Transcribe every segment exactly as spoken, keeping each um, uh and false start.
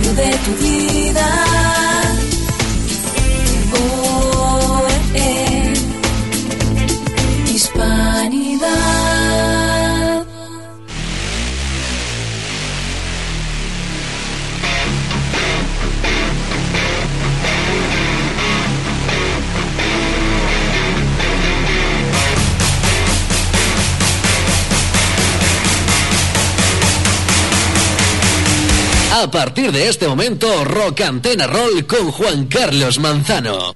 radio de tu vida. Oh, eh, Hispanidad. A partir de este momento, Rock Antena Roll con Juan Carlos Manzano.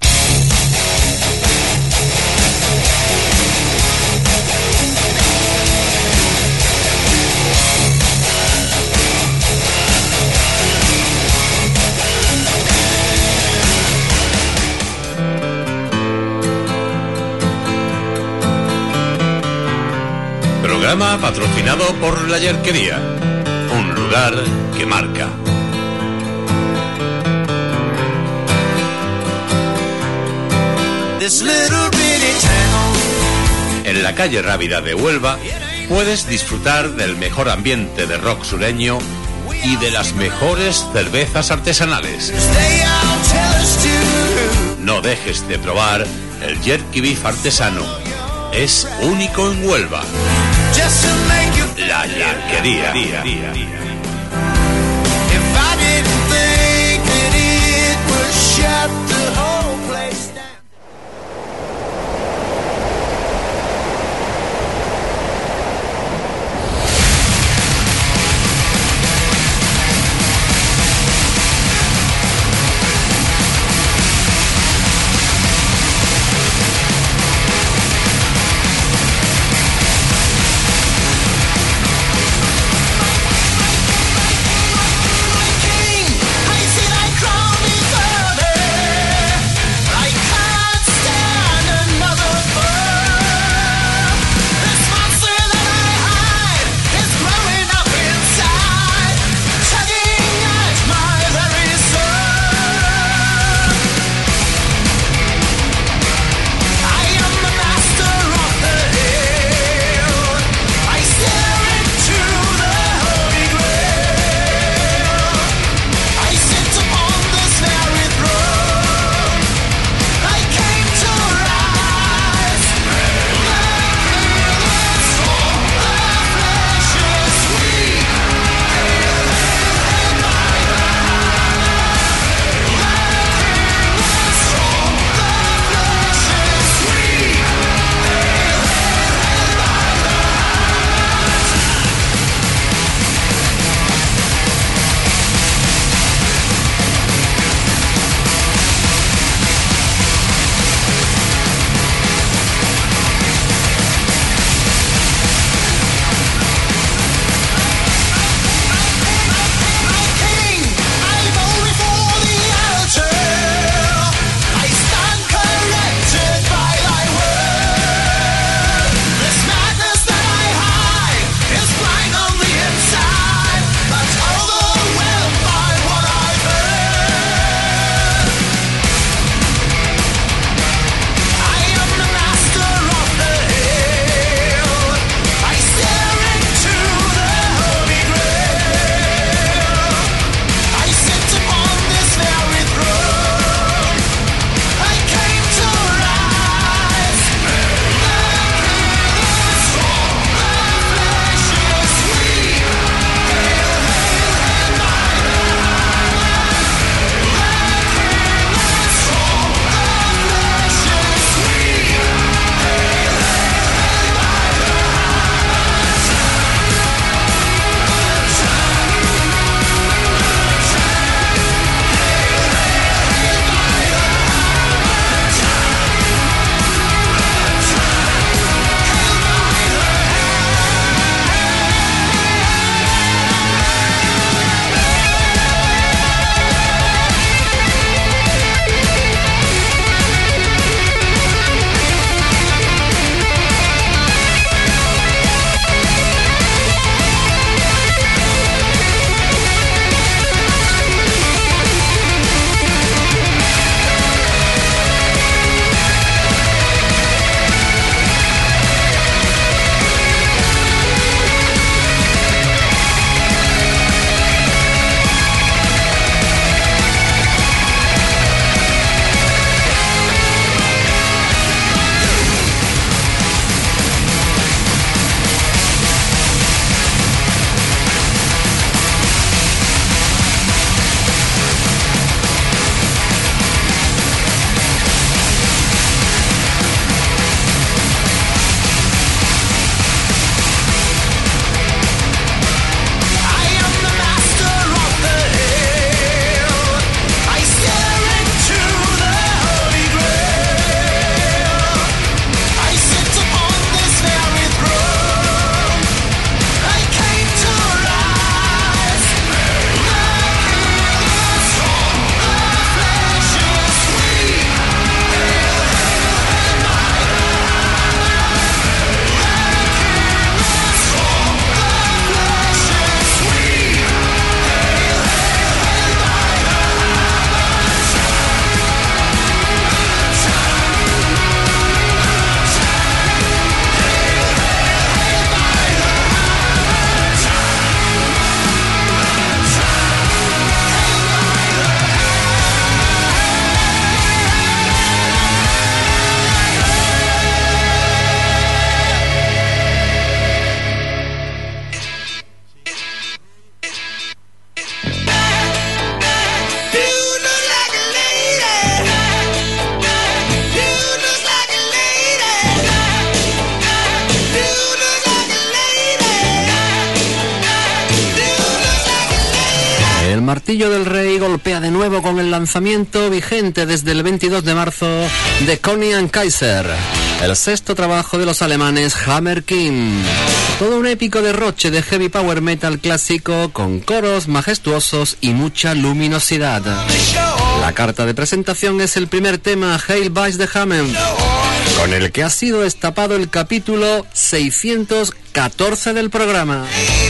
Programa patrocinado por La Yerquería, un lugar que marca. En la calle Rábida de Huelva puedes disfrutar del mejor ambiente de rock sureño y de las mejores cervezas artesanales. No dejes de probar el jerky beef artesano. Es único en Huelva. La Yerquería. El martillo del rey golpea de nuevo con el lanzamiento vigente desde el veintidós de marzo de Connie and Kaiser, el sexto trabajo de los alemanes Hammer King. Todo un épico derroche de heavy power metal clásico con coros majestuosos y mucha luminosidad. La carta de presentación es el primer tema, Hail Vice de Hammer, con el que ha sido destapado el capítulo seiscientos catorce del programa.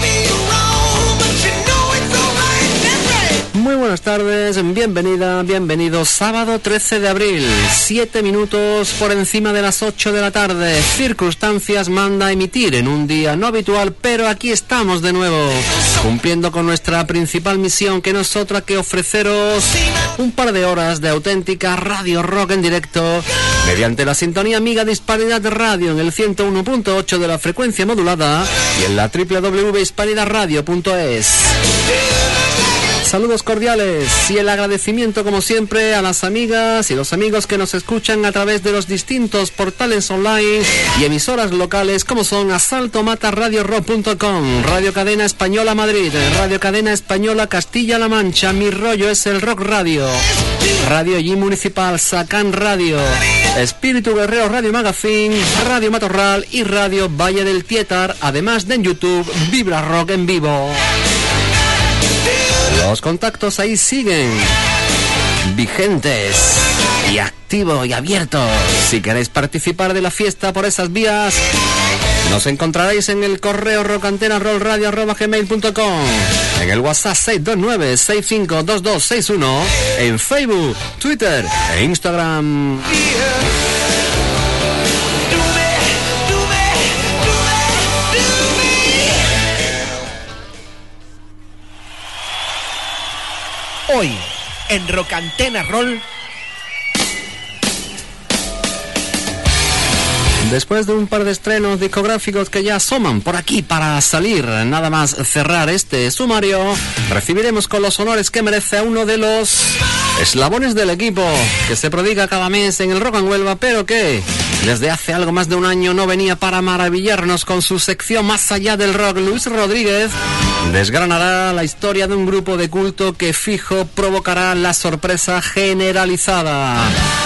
Muy buenas tardes, bienvenida, bienvenido. Sábado trece de abril, siete minutos por encima de las ocho de la tarde. Circunstancias manda a emitir en un día no habitual, pero aquí estamos de nuevo, cumpliendo con nuestra principal misión, que no es otra que ofreceros un par de horas de auténtica radio rock en directo, mediante la sintonía amiga de Hispanidad Radio en el ciento uno punto ocho de la frecuencia modulada y en la doble u doble u doble u punto hispanidad radio punto es. Saludos cordiales y el agradecimiento, como siempre, a las amigas y los amigos que nos escuchan a través de los distintos portales online y emisoras locales, como son asalto mata radio rock punto com, Radio Cadena Española Madrid, Radio Cadena Española Castilla-La Mancha, Mi Rollo es el Rock Radio, Radio G Municipal, Sacán Radio, Espíritu Guerrero Radio Magazine, Radio Matorral y Radio Valle del Tietar, además de en YouTube, Vibra Rock en vivo. Los contactos ahí siguen vigentes y activos y abiertos. Si queréis participar de la fiesta por esas vías, nos encontraréis en el correo rocantenarrollradio arroba gmail punto com, en el WhatsApp seis dos nueve seis cinco dos dos seis uno, en Facebook, Twitter e Instagram. Hoy, en Rock Antena Roll. Después de un par de estrenos discográficos que ya asoman por aquí para salir, nada más cerrar este sumario, recibiremos con los honores que merece a uno de los eslabones del equipo que se prodiga cada mes en el Rock en Huelva, pero que desde hace algo más de un año no venía para maravillarnos con su sección Más allá del rock. Luis Rodríguez desgranará la historia de un grupo de culto que fijo provocará la sorpresa generalizada.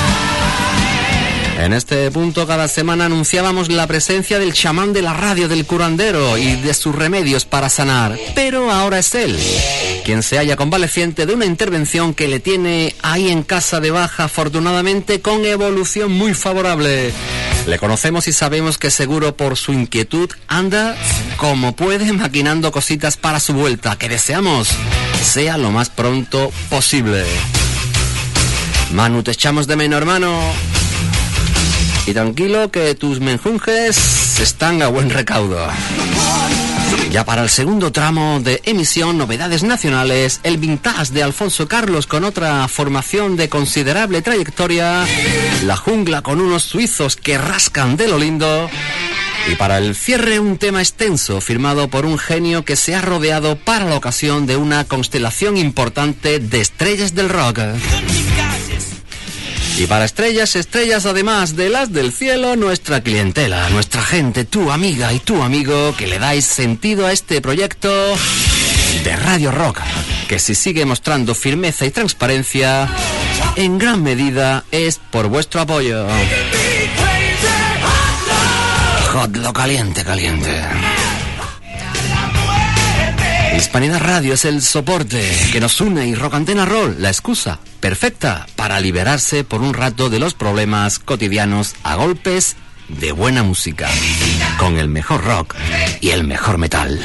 En este punto, cada semana anunciábamos la presencia del chamán de la radio, del curandero y de sus remedios para sanar. Pero ahora es él quien se halla convaleciente de una intervención que le tiene ahí en casa de baja, afortunadamente con evolución muy favorable. Le conocemos y sabemos que seguro por su inquietud anda como puede maquinando cositas para su vuelta, que deseamos sea lo más pronto posible. Manu, te echamos de menos, hermano. Y tranquilo que tus menjunjes están a buen recaudo. Ya para el segundo tramo de emisión, novedades nacionales, el vintage de Alfonso Carlos con otra formación de considerable trayectoria, La Jungla con unos suizos que rascan de lo lindo. Y para el cierre, un tema extenso firmado por un genio que se ha rodeado para la ocasión de una constelación importante de estrellas del rock. Y para estrellas, estrellas además de las del cielo, nuestra clientela, nuestra gente, tu amiga y tu amigo, que le dais sentido a este proyecto de Radio Rock, que si sigue mostrando firmeza y transparencia, en gran medida es por vuestro apoyo. Hot lo caliente, caliente. Hispanidad Radio es el soporte que nos une y Rock Antena Roll, la excusa perfecta para liberarse por un rato de los problemas cotidianos a golpes de buena música, con el mejor rock y el mejor metal.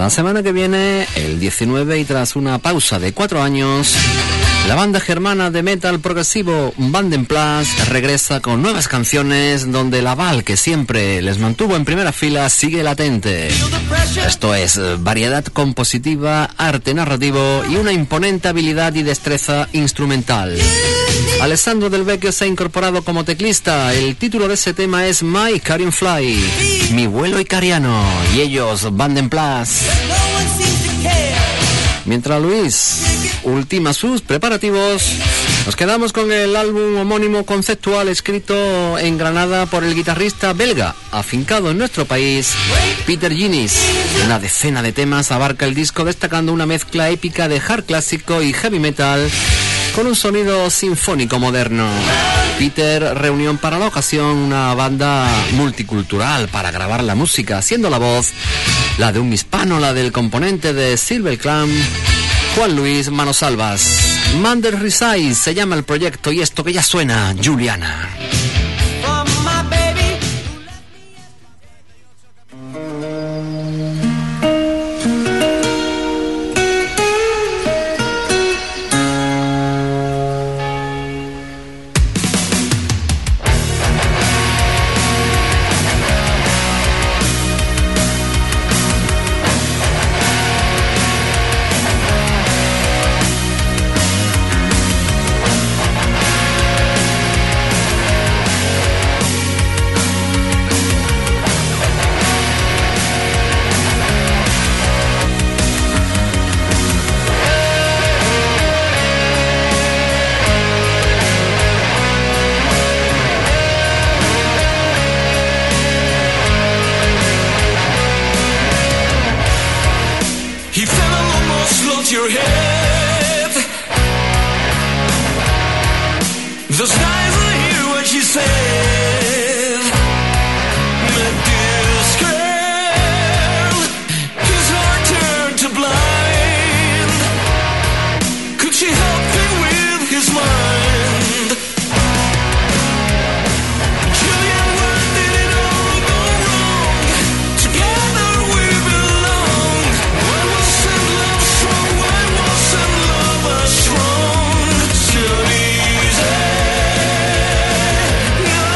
La semana que viene, el diecinueve, y tras una pausa de cuatro años, la banda germana de metal progresivo Vandenplas regresa con nuevas canciones donde el aval que siempre les mantuvo en primera fila sigue latente. Esto es variedad compositiva, arte narrativo y una imponente habilidad y destreza instrumental. Alessandro Del Vecchio se ha incorporado como teclista. El título de ese tema es My Icarian Fly, mi vuelo icariano, y ellos Vandenplas. Mientras Luis ultima sus preparativos, nos quedamos con el álbum homónimo conceptual escrito en Granada por el guitarrista belga, afincado en nuestro país, Peter Ginis. Una decena de temas abarca el disco, destacando una mezcla épica de hard clásico y heavy metal con un sonido sinfónico moderno. Peter reunió para la ocasión una banda multicultural para grabar la música, siendo la voz la de un hispano, la del componente de Silver Clan, Juan Luis Manosalvas. Mandel Resize se llama el proyecto, y esto que ya suena, Juliana. Strong, so easy.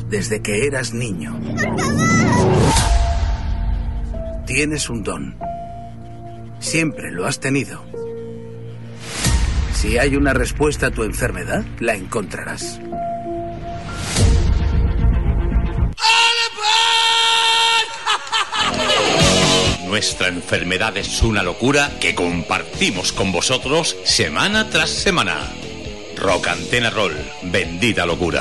desde que eras niño. Tienes un don. Siempre lo has tenido. Si hay una respuesta a tu enfermedad, la encontrarás. Nuestra enfermedad es una locura que compartimos con vosotros semana tras semana. Rock Antena Roll, bendita locura.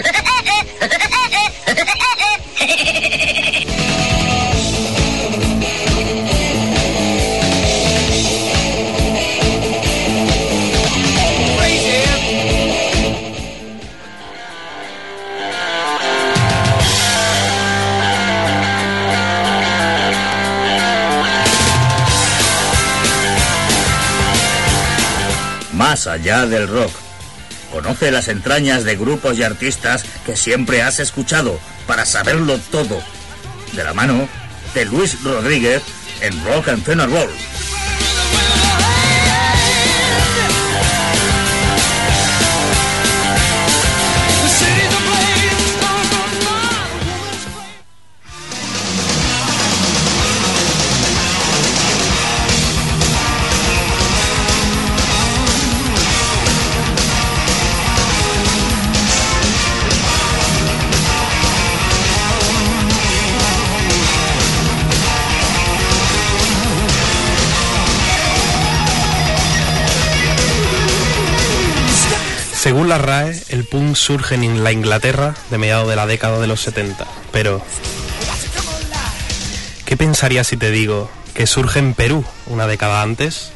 Más allá del rock. Conoce las entrañas de grupos y artistas que siempre has escuchado para saberlo todo. De la mano de Luis Rodríguez en Rock Antena Roll. Según la R A E, el punk surge en la Inglaterra de mediados de la década de los setenta, pero ¿qué pensarías si te digo que surge en Perú una década antes?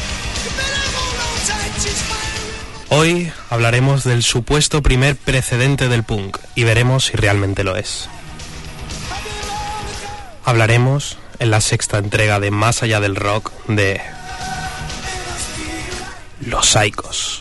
Hoy hablaremos del supuesto primer precedente del punk y veremos si realmente lo es. Hablaremos en la sexta entrega de Más allá del rock de Los Psychos.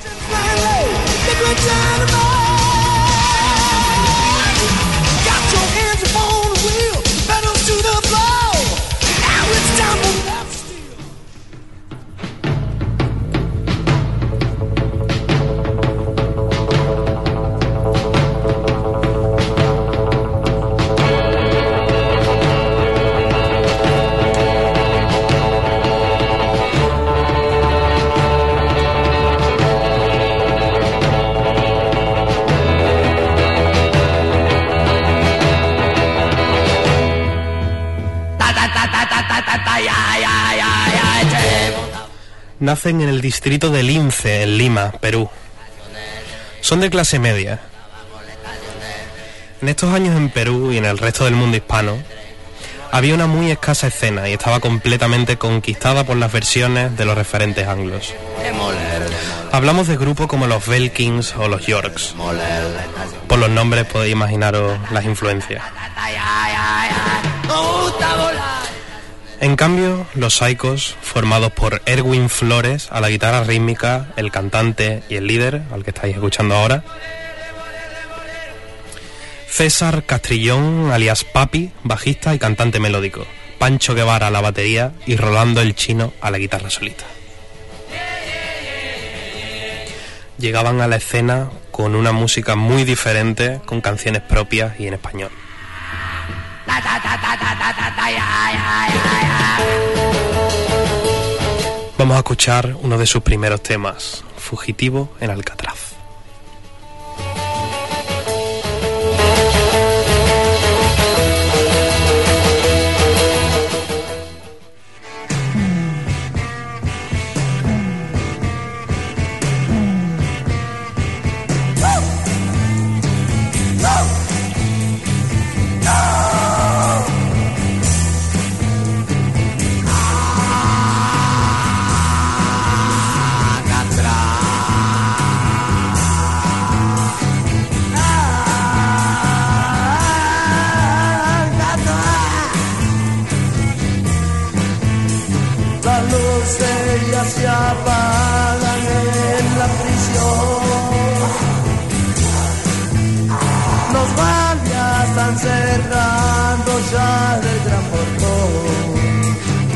Nacen en el distrito de Lince, en Lima, Perú. Son de clase media. En estos años en Perú y en el resto del mundo hispano, había una muy escasa escena y estaba completamente conquistada por las versiones de los referentes anglos. Hablamos de grupos como los Belkins o los Yorks. Por los nombres podéis imaginaros las influencias. En cambio, los Psychos, formados por Erwin Flores a la guitarra rítmica, el cantante y el líder, al que estáis escuchando ahora, César Castrillón, alias Papi, bajista y cantante melódico, Pancho Guevara a la batería y Rolando el Chino a la guitarra solista. Llegaban a la escena con una música muy diferente, con canciones propias y en español. Vamos a escuchar uno de sus primeros temas, Fugitivo en Alcatraz. Se apagan en la prisión. Los guardias están cerrando ya el gran portón.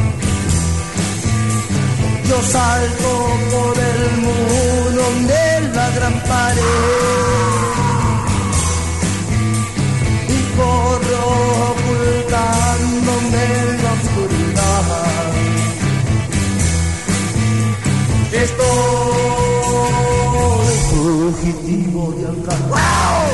Yo salgo por el muro de la gran pared. fugitivo de Alcatraz.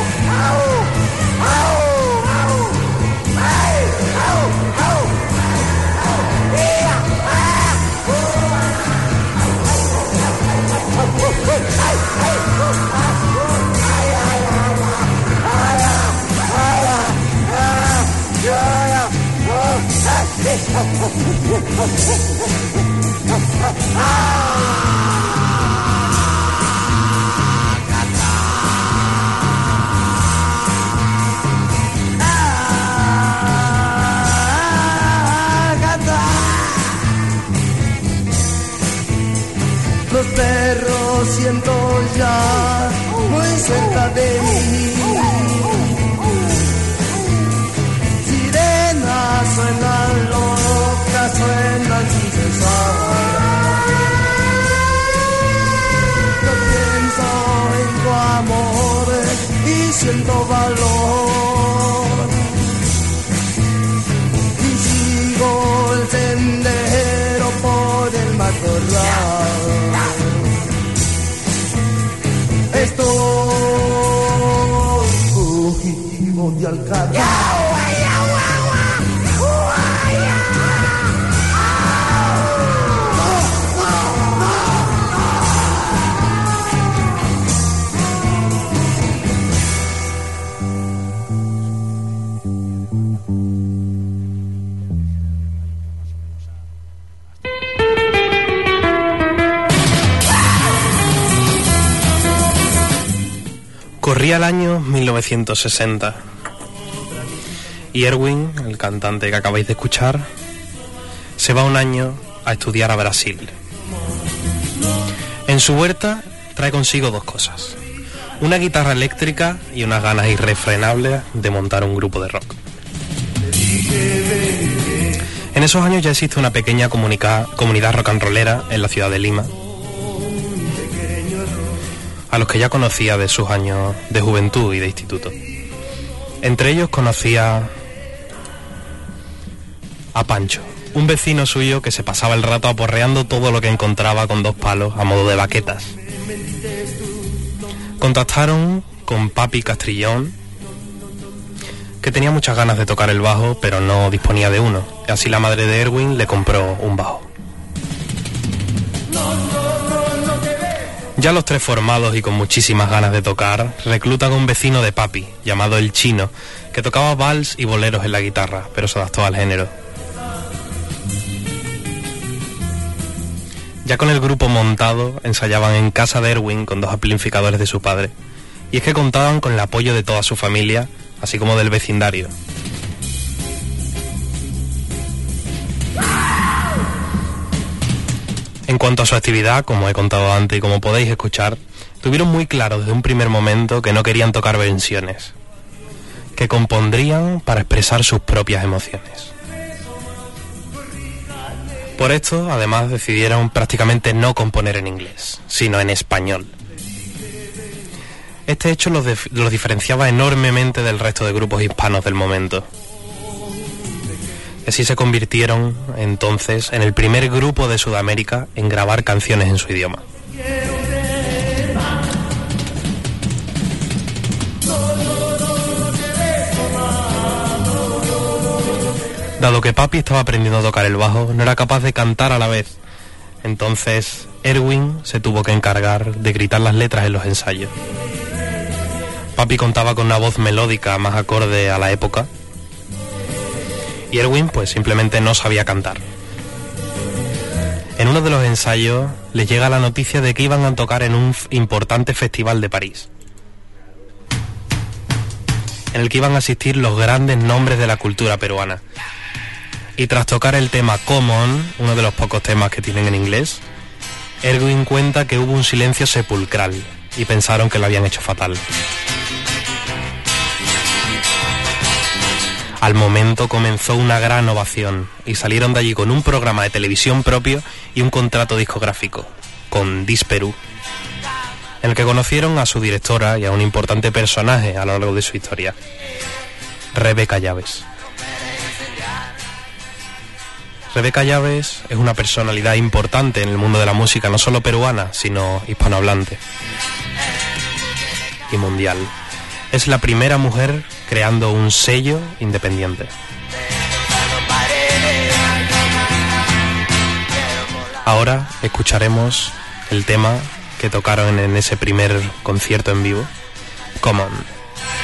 Los perros siento ya muy cerca de mí. Sirenas suenan locas, suenan sin cesar. Yo pienso en tu amor y siento valor. Y sigo el sendero por el matorral. Estoy fugitivo de Alcatraz. Corría el año mil novecientos sesenta y Erwin, el cantante que acabáis de escuchar, se va un año a estudiar a Brasil. En su huerta trae consigo dos cosas: una guitarra eléctrica y unas ganas irrefrenables de montar un grupo de rock. En esos años ya existe una pequeña comunica- comunidad rock and rollera en la ciudad de Lima, a los que ya conocía de sus años de juventud y de instituto. Entre ellos conocía a Pancho, un vecino suyo que se pasaba el rato aporreando todo lo que encontraba con dos palos a modo de baquetas. Contactaron con Papi Castrillón, que tenía muchas ganas de tocar el bajo, pero no disponía de uno. Y así la madre de Erwin le compró un bajo. Ya los tres formados y con muchísimas ganas de tocar, reclutan a un vecino de Papi, llamado El Chino, que tocaba vals y boleros en la guitarra, pero se adaptó al género. Ya con el grupo montado, ensayaban en casa de Erwin con dos amplificadores de su padre. Y es que contaban con el apoyo de toda su familia, así como del vecindario. En cuanto a su actividad, como he contado antes y como podéis escuchar, tuvieron muy claro desde un primer momento que no querían tocar versiones, que compondrían para expresar sus propias emociones. Por esto, además, decidieron prácticamente no componer en inglés, sino en español. Este hecho los, dif- los diferenciaba enormemente del resto de grupos hispanos del momento. Así se convirtieron, entonces, en el primer grupo de Sudamérica en grabar canciones en su idioma. Dado que Papi estaba aprendiendo a tocar el bajo, no era capaz de cantar a la vez. Entonces, Erwin se tuvo que encargar de gritar las letras en los ensayos. Papi contaba con una voz melódica más acorde a la época, y Erwin pues simplemente no sabía cantar. En uno de los ensayos les llega la noticia de que iban a tocar en un importante festival de París, en el que iban a asistir los grandes nombres de la cultura peruana. Y tras tocar el tema Come On, uno de los pocos temas que tienen en inglés, Erwin cuenta que hubo un silencio sepulcral y pensaron que lo habían hecho fatal. Al momento comenzó una gran ovación y salieron de allí con un programa de televisión propio y un contrato discográfico, con Dis Perú, en el que conocieron a su directora y a un importante personaje a lo largo de su historia, Rebeca Llaves. Rebeca Llaves es una personalidad importante en el mundo de la música, no solo peruana, sino hispanohablante. y mundial. Es la primera mujer creando un sello independiente. Ahora escucharemos el tema que tocaron en ese primer concierto en vivo, Come On.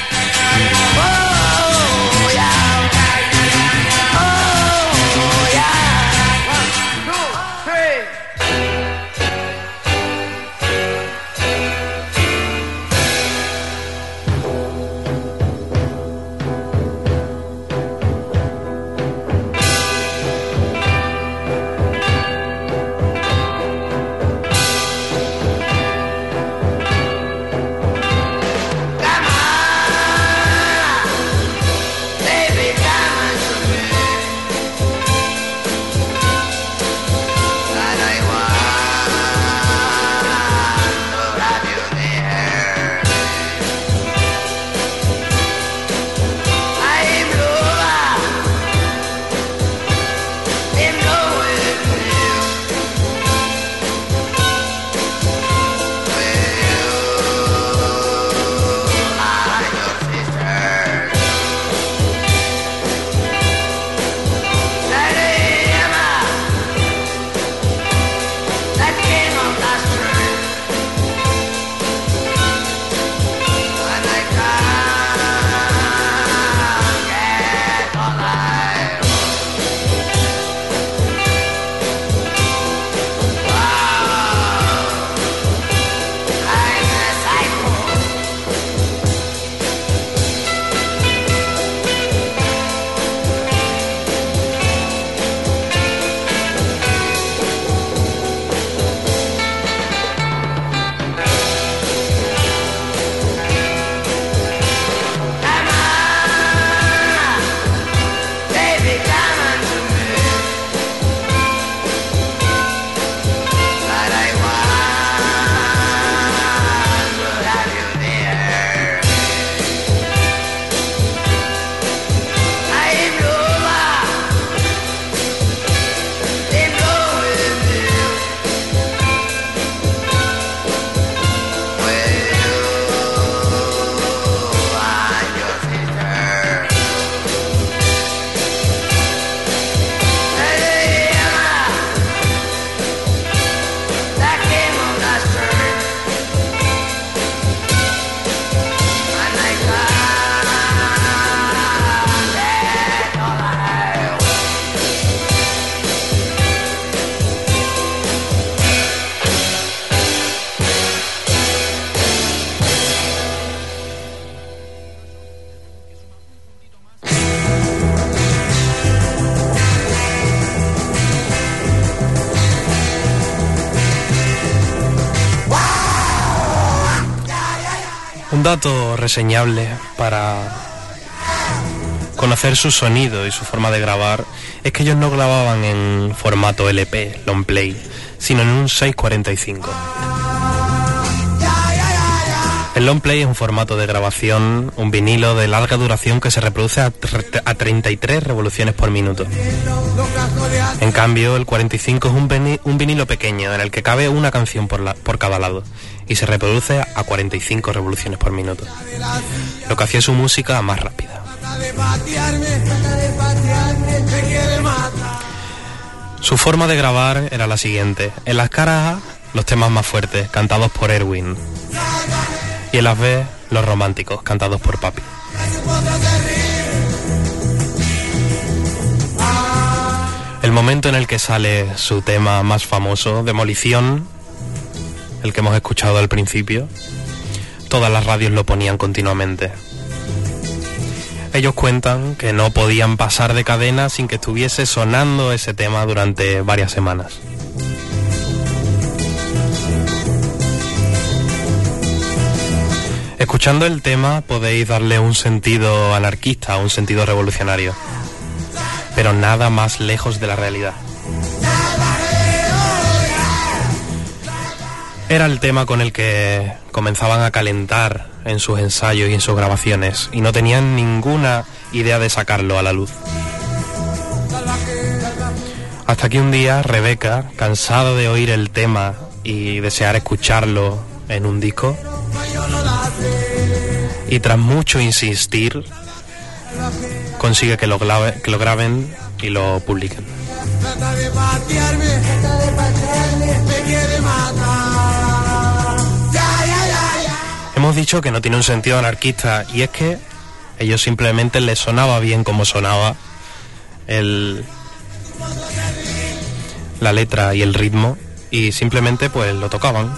Un dato reseñable para conocer su sonido y su forma de grabar es que ellos no grababan en formato L P, long play, sino en un seis cuarenta y cinco. El long play es un formato de grabación, un vinilo de larga duración que se reproduce a, a treinta y tres revoluciones por minuto. En cambio, el cuarenta y cinco es un, vini, un vinilo pequeño en el que cabe una canción por, la, por cada lado y se reproduce a cuarenta y cinco revoluciones por minuto, lo que hacía su música más rápida. Su forma de grabar era la siguiente: en las caras A, los temas más fuertes, cantados por Erwin, y en las B, los románticos, cantados por Papi. El momento en el que sale su tema más famoso, Demolición, el que hemos escuchado al principio, todas las radios lo ponían continuamente. Ellos cuentan que no podían pasar de cadena sin que estuviese sonando ese tema durante varias semanas. Escuchando el tema podéis darle un sentido anarquista, un sentido revolucionario, pero nada más lejos de la realidad. Era el tema con el que comenzaban a calentar en sus ensayos y en sus grabaciones, y no tenían ninguna idea de sacarlo a la luz. Hasta que un día Rebeca, cansada de oír el tema y desear escucharlo en un disco, y tras mucho insistir consigue que lo, grave, que lo graben y lo publiquen. Trata de patearme, trata de patearme, me quiere matar. Ya, ya, ya, ya. Hemos dicho que no tiene un sentido anarquista, y es que ellos simplemente les sonaba bien como sonaba el, la letra y el ritmo, y simplemente pues lo tocaban.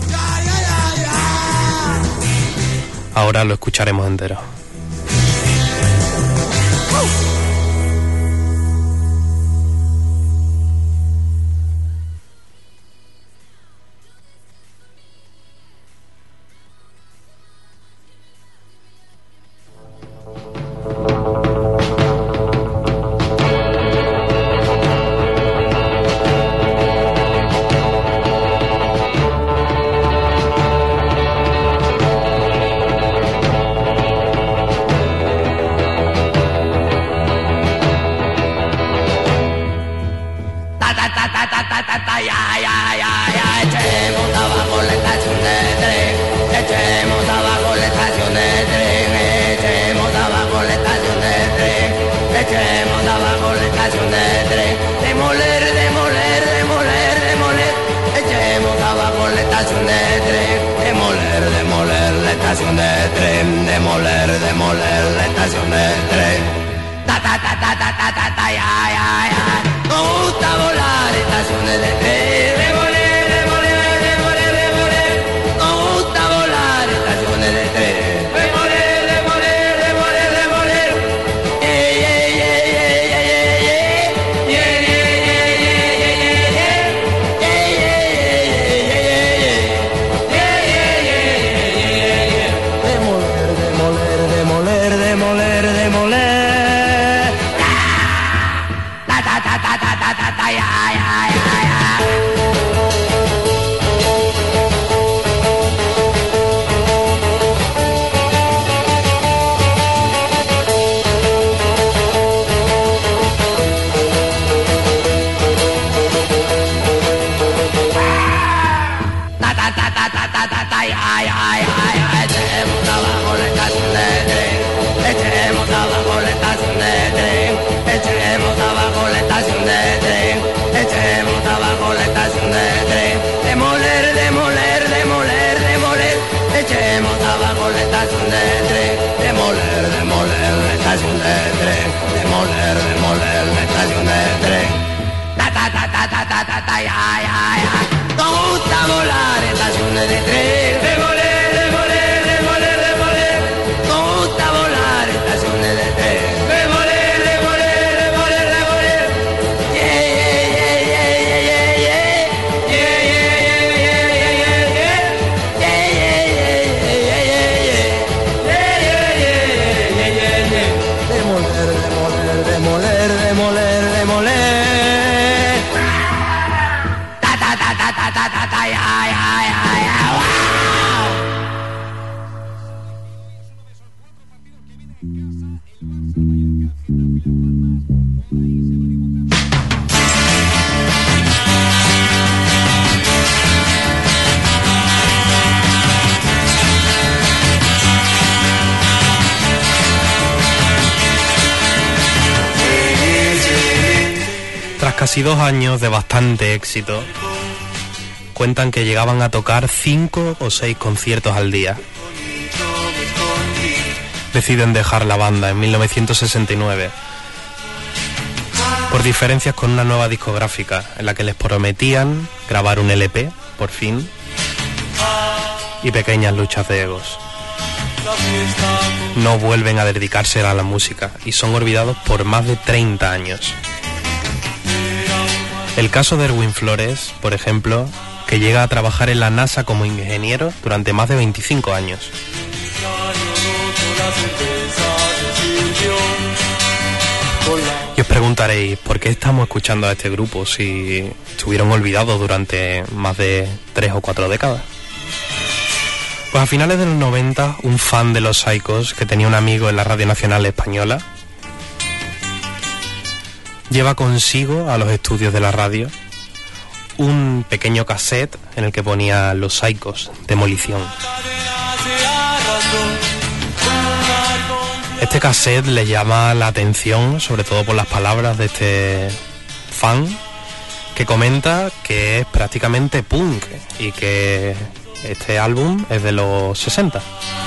Ahora lo escucharemos entero. Casi dos años de bastante éxito, cuentan que llegaban a tocar cinco o seis conciertos al día. Deciden dejar la banda en mil novecientos sesenta y nueve por diferencias con una nueva discográfica en la que les prometían grabar un L P, por fin, y pequeñas luchas de egos. No vuelven a dedicarse a la música y son olvidados por más de treinta años. El caso de Erwin Flores, por ejemplo, que llega a trabajar en la NASA como ingeniero durante más de veinticinco años. Y os preguntaréis, ¿por qué estamos escuchando a este grupo si estuvieron olvidados durante más de tres o cuatro décadas? Pues a finales de los noventa, un fan de los Psychos, que tenía un amigo en la Radio Nacional Española, lleva consigo a los estudios de la radio un pequeño cassette en el que ponía Los Psychos, Demolición. Este cassette le llama la atención, sobre todo por las palabras de este fan, que comenta que es prácticamente punk y que este álbum es de los sesenta.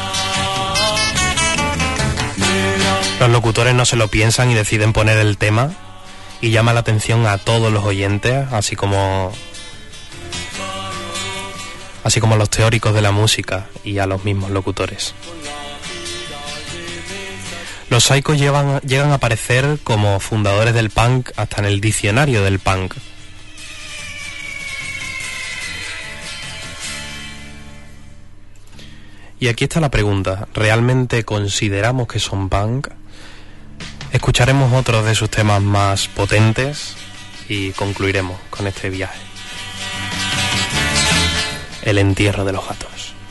Los locutores no se lo piensan y deciden poner el tema, y llama la atención a todos los oyentes, así como así como a los teóricos de la música y a los mismos locutores. Los Psychos llevan, llegan a aparecer como fundadores del punk hasta en el diccionario del punk. Y aquí está la pregunta: ¿realmente consideramos que son punk? Escucharemos otros de sus temas más potentes y concluiremos con este viaje. El entierro de los gatos.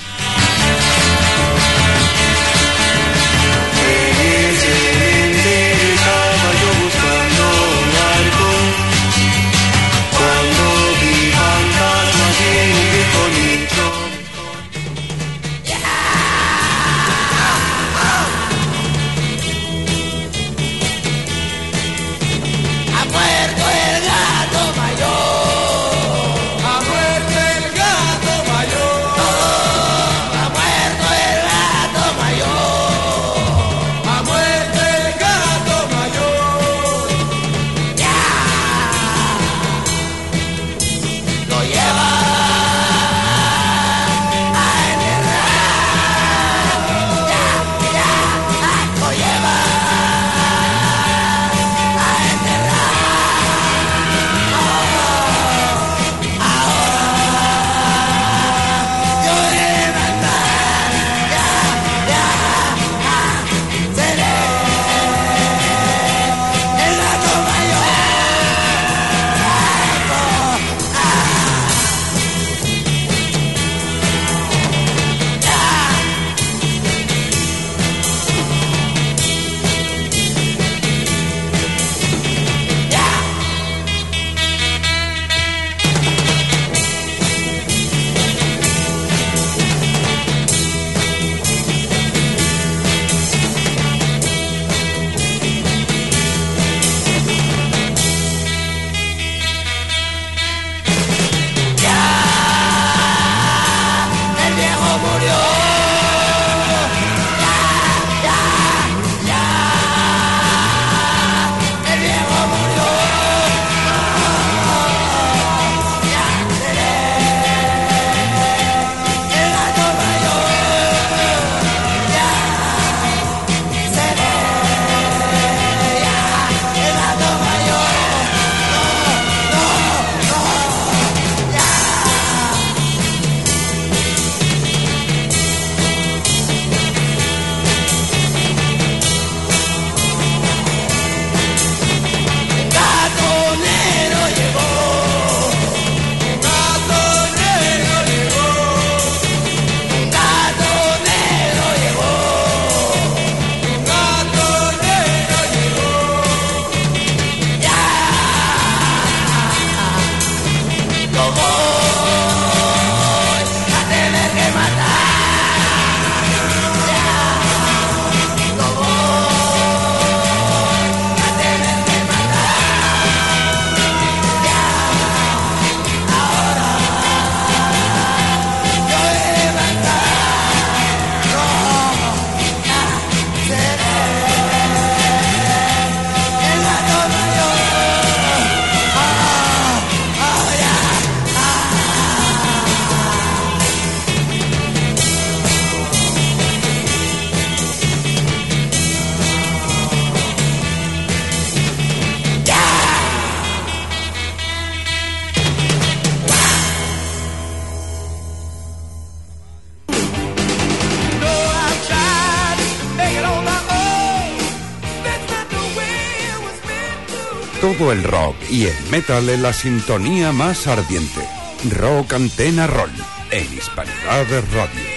Todo el rock y el metal en la sintonía más ardiente. Rock Antena Roll, en Hispanidad Radio.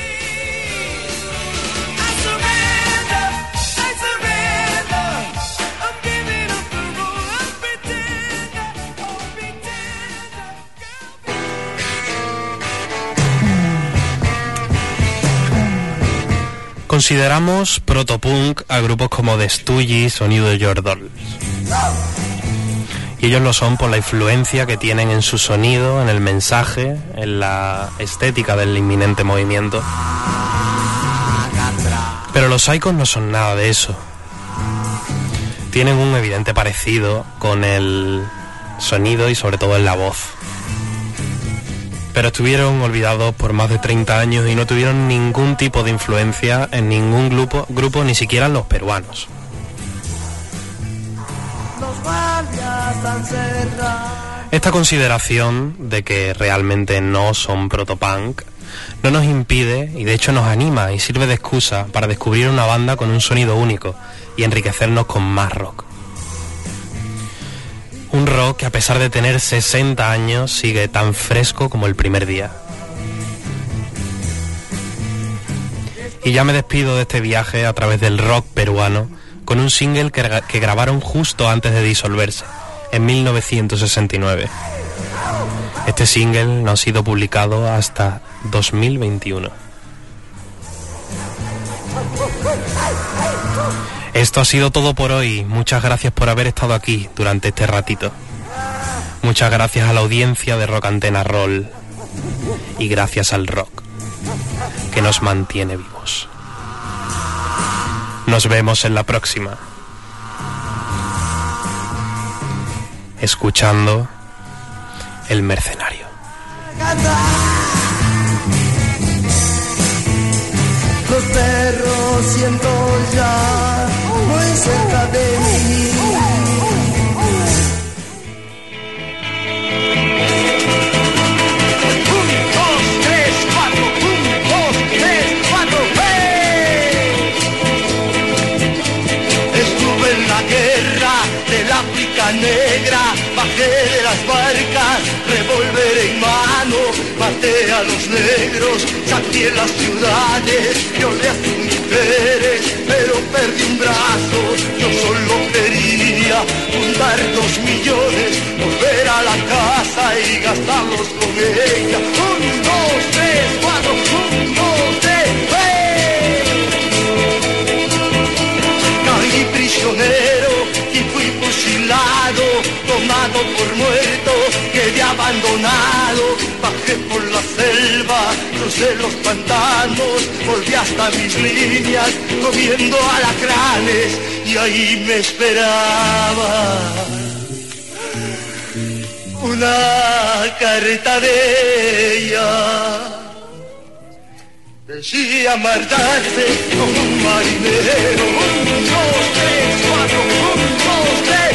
Consideramos protopunk a grupos como The Stooges o New York Dolls. Y ellos lo son por la influencia que tienen en su sonido, en el mensaje, en la estética del inminente movimiento. Pero los Icons no son nada de eso. Tienen un evidente parecido con el sonido y sobre todo en la voz. Pero estuvieron olvidados por más de treinta años y no tuvieron ningún tipo de influencia en ningún grupo, grupo ni siquiera en los peruanos. Esta consideración de que realmente no son protopunk no nos impide y de hecho nos anima y sirve de excusa para descubrir una banda con un sonido único y enriquecernos con más rock. Un rock que a pesar de tener sesenta años sigue tan fresco como el primer día. Y ya me despido de este viaje a través del rock peruano con un single que, que grabaron justo antes de disolverse, en mil novecientos sesenta y nueve. Este single no ha sido publicado hasta dos mil veintiuno. Esto ha sido todo por hoy. Muchas gracias por haber estado aquí durante este ratito. Muchas gracias a la audiencia de Rock Antena Roll. Y gracias al rock, que nos mantiene vivos. Nos vemos en la próxima. Escuchando El Mercenario. Los perros siento ya muy cerca de mí. Un, dos, tres, cuatro. Un, dos, tres, cuatro. ¡Hey! Estuve en la guerra del África Negra, bajé de las barcas, revólver en mano, maté a los negros, saqué las ciudades, violé a sus mujeres, pero perdí un brazo. Yo solo quería juntar dos millones, volver a la casa y gastarlos con ella. Un, dos, tres, cuatro, un, dos, tres, ¡hey! Caí prisionero y fui fusilado, tomado por muerto, quedé abandonado, bajé por la selva, crucé los pantanos, volví hasta mis líneas, comiendo alacranes, y ahí me esperaba una carta de ella. Decía marcharse como un marinero. Un, dos, tres, cuatro, un, dos, tres,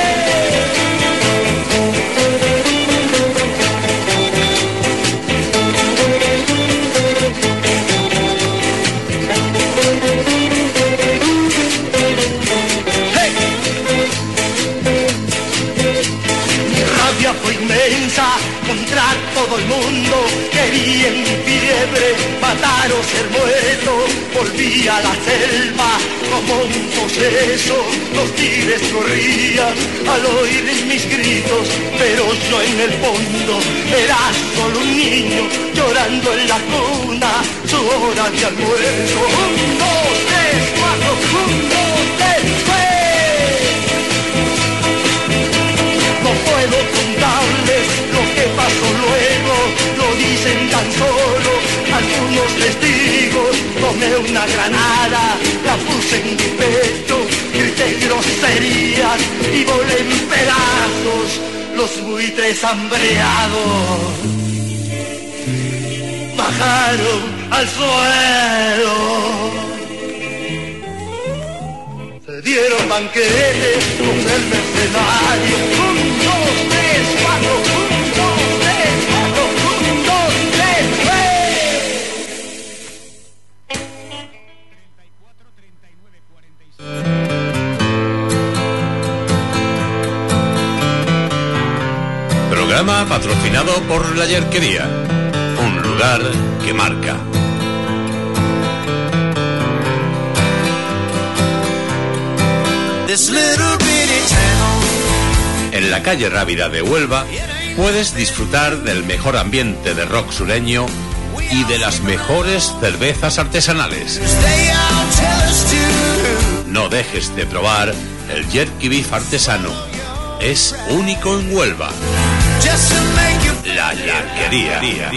fue inmensa contra todo el mundo, quería en mi fiebre matar o ser muerto, volví a la selva como un poseso, los tigres corrían al oír mis gritos, pero yo en el fondo era solo un niño llorando en la cuna su hora de almuerzo. Un, dos, tres, cuatro, un, dos, tres, ¡fue! No puedo contarles lo que pasó luego, lo dicen tan solo algunos testigos. Tomé una granada, la puse en mi pecho, grité groserías y volé en pedazos los buitres hambreados. Bajaron al suelo. Dieron banquetes con el mercenario. Un, dos, tres, cuatro. Un, dos, tres, cuatro. Un, dos, tres, tres. Programa patrocinado por La Yerquería, un lugar que marca. En la calle Rábida de Huelva puedes disfrutar del mejor ambiente de rock sureño y de las mejores cervezas artesanales. dejes de probar el jerky beef artesano. Es único en Huelva. La Yerquería.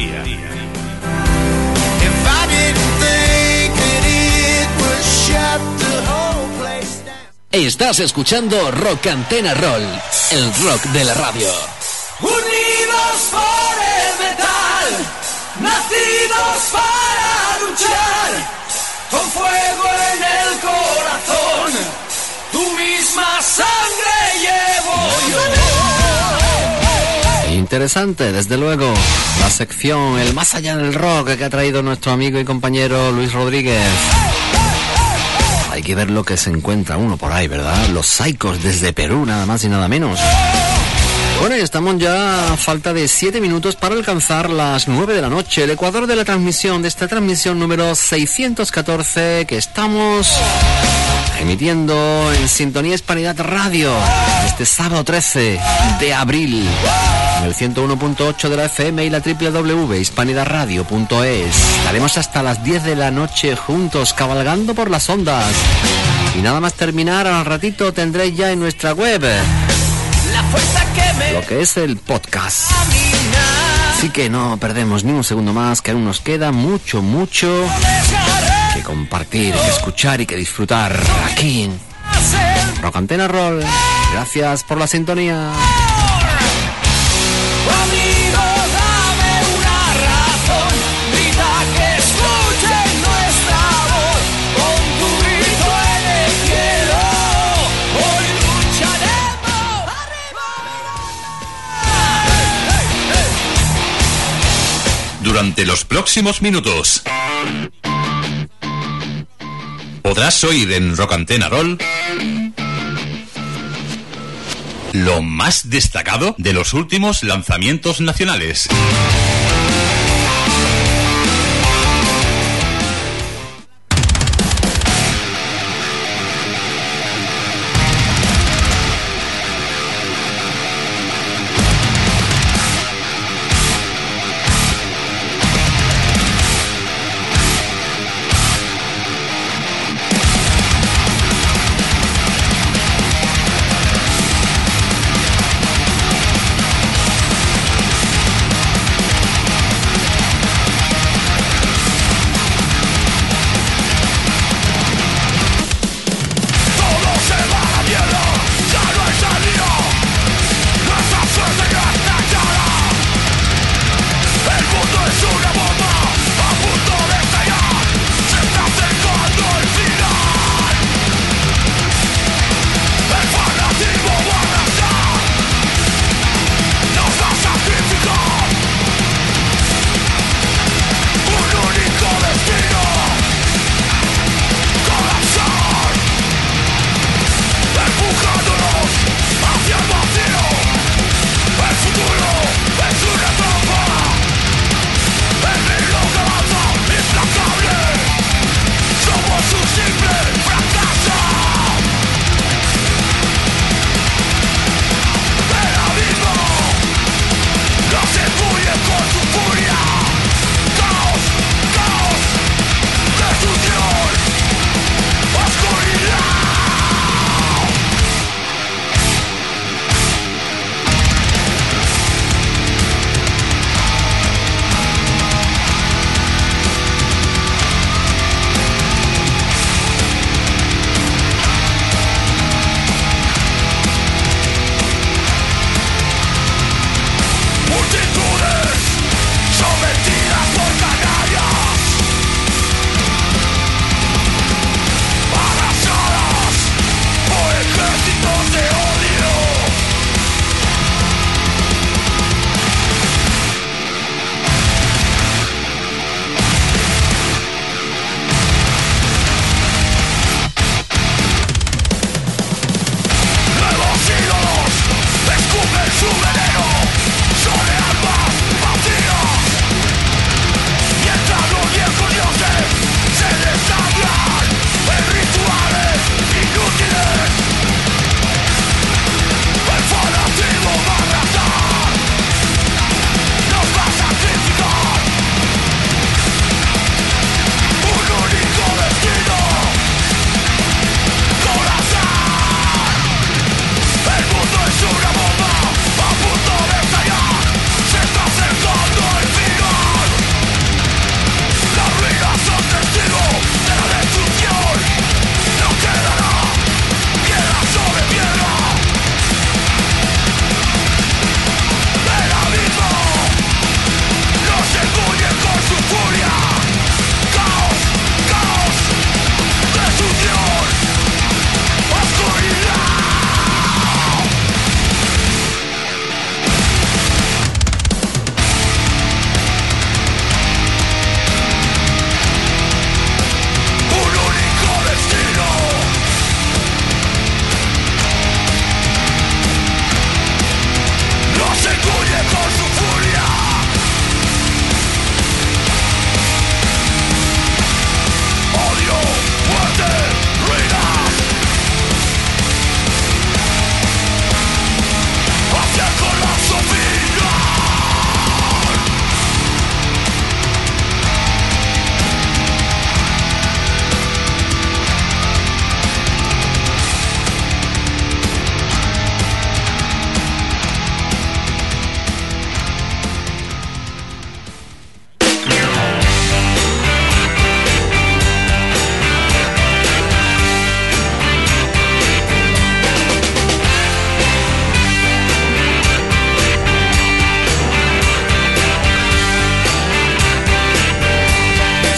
Estás escuchando Rock Antena Roll, el rock de la radio. Unidos por el metal, nacidos para luchar, con fuego en el corazón, tu misma sangre llevo yo. Interesante, desde luego, la sección El Más Allá del Rock que ha traído nuestro amigo y compañero Luis Rodríguez. Hay que ver lo que se encuentra uno por ahí, ¿verdad? Los Psychos desde Perú, nada más y nada menos. Bueno, y estamos ya a falta de siete minutos para alcanzar las nueve de la noche. El ecuador de la transmisión, de esta transmisión número seiscientos catorce, que estamos emitiendo en Sintonía Hispanidad Radio este sábado trece de abril. En el ciento uno punto ocho de la F M y la doble u doble u doble u punto hispanidad radio punto es. Estaremos hasta las diez de la noche juntos, cabalgando por las ondas. Y nada más terminar, al ratito tendréis ya en nuestra web lo que es el podcast. Así que no perdemos ni un segundo más, que aún nos queda mucho, mucho que compartir, que escuchar y que disfrutar aquí en Rock Antena Roll. Gracias por la sintonía. Amigo, dame una razón, grita que escuchen nuestra voz, con tu grito en el cielo, hoy lucharemos, arriba. Durante los próximos minutos podrás oír en Rock Antena Roll lo más destacado de los últimos lanzamientos nacionales.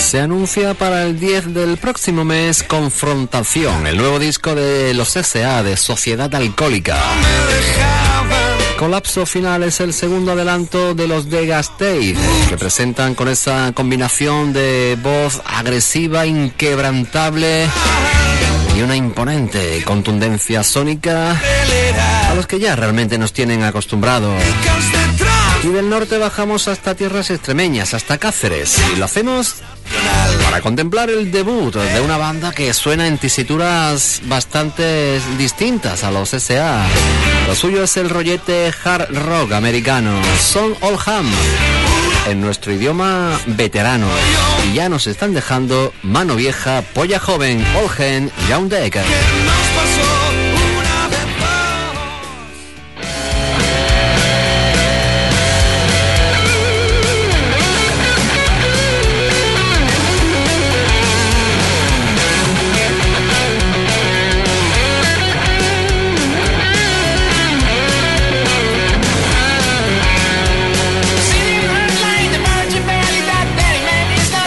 Se anuncia para el diez del próximo mes Confrontación, el nuevo disco de los S A, de Sociedad Alcohólica. Colapso Final es el segundo adelanto de los The Gasteiz, que presentan con esa combinación de voz agresiva, inquebrantable y una imponente contundencia sónica a los que ya realmente nos tienen acostumbrados. Y del norte bajamos hasta tierras extremeñas, hasta Cáceres, y lo hacemos para contemplar el debut de una banda que suena en tesituras bastante distintas a los S A. Lo suyo es el rollete hard rock americano, Son Oldham, en nuestro idioma veterano, y ya nos están dejando Mano Vieja, Polla Joven, Olgen, Young Decker.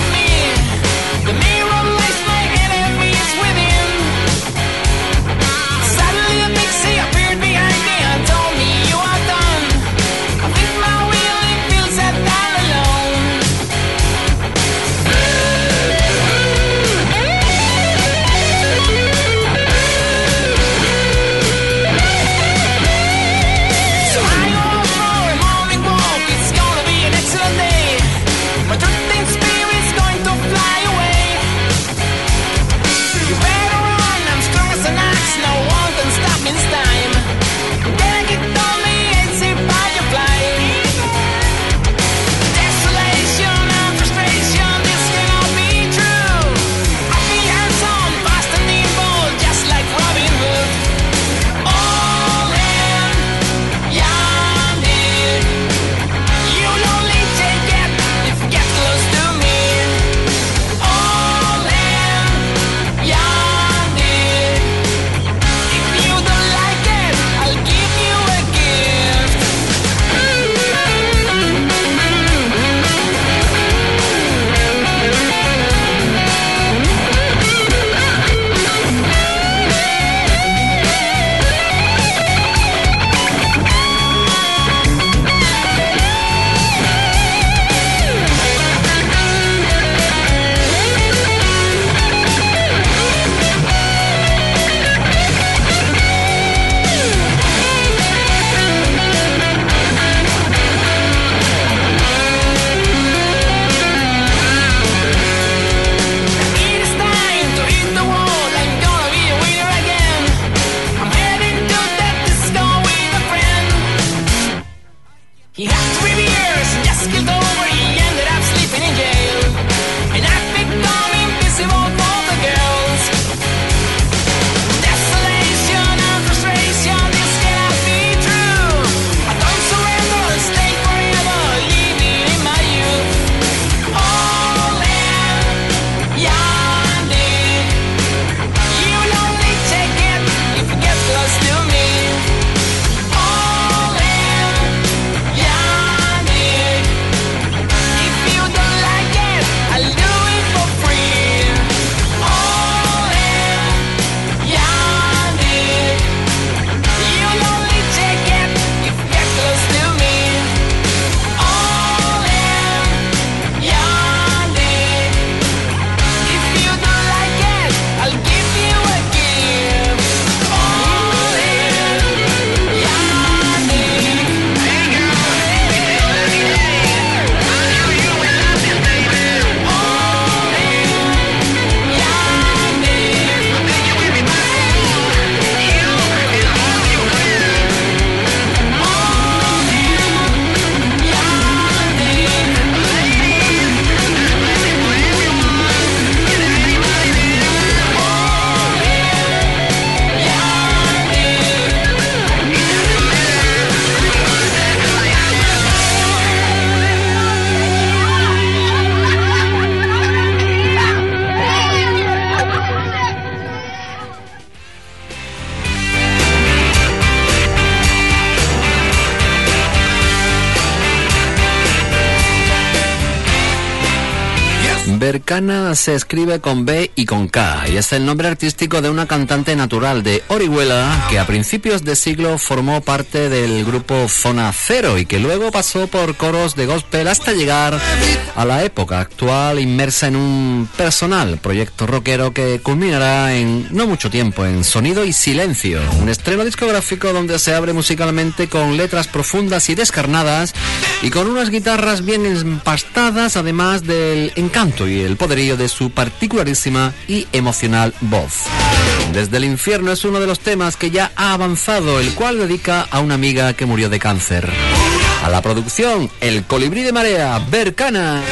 The mirror lights my enemies within. Berkana se escribe con B y con K y es el nombre artístico de una cantante natural de Orihuela que a principios de siglo formó parte del grupo Zona Cero y que luego pasó por coros de gospel hasta llegar a la época actual inmersa en un personal proyecto rockero que culminará en no mucho tiempo en Sonido y Silencio, un estreno discográfico donde se abre musicalmente con letras profundas y descarnadas y con unas guitarras bien empastadas, además del encanto y el poderío de su particularísima y emocional voz. Desde el infierno es uno de los temas que ya ha avanzado, el cual dedica a una amiga que murió de cáncer. A la producción, El Colibrí de Marea, Berkana.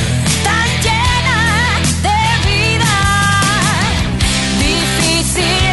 Tan llena de vida, difícil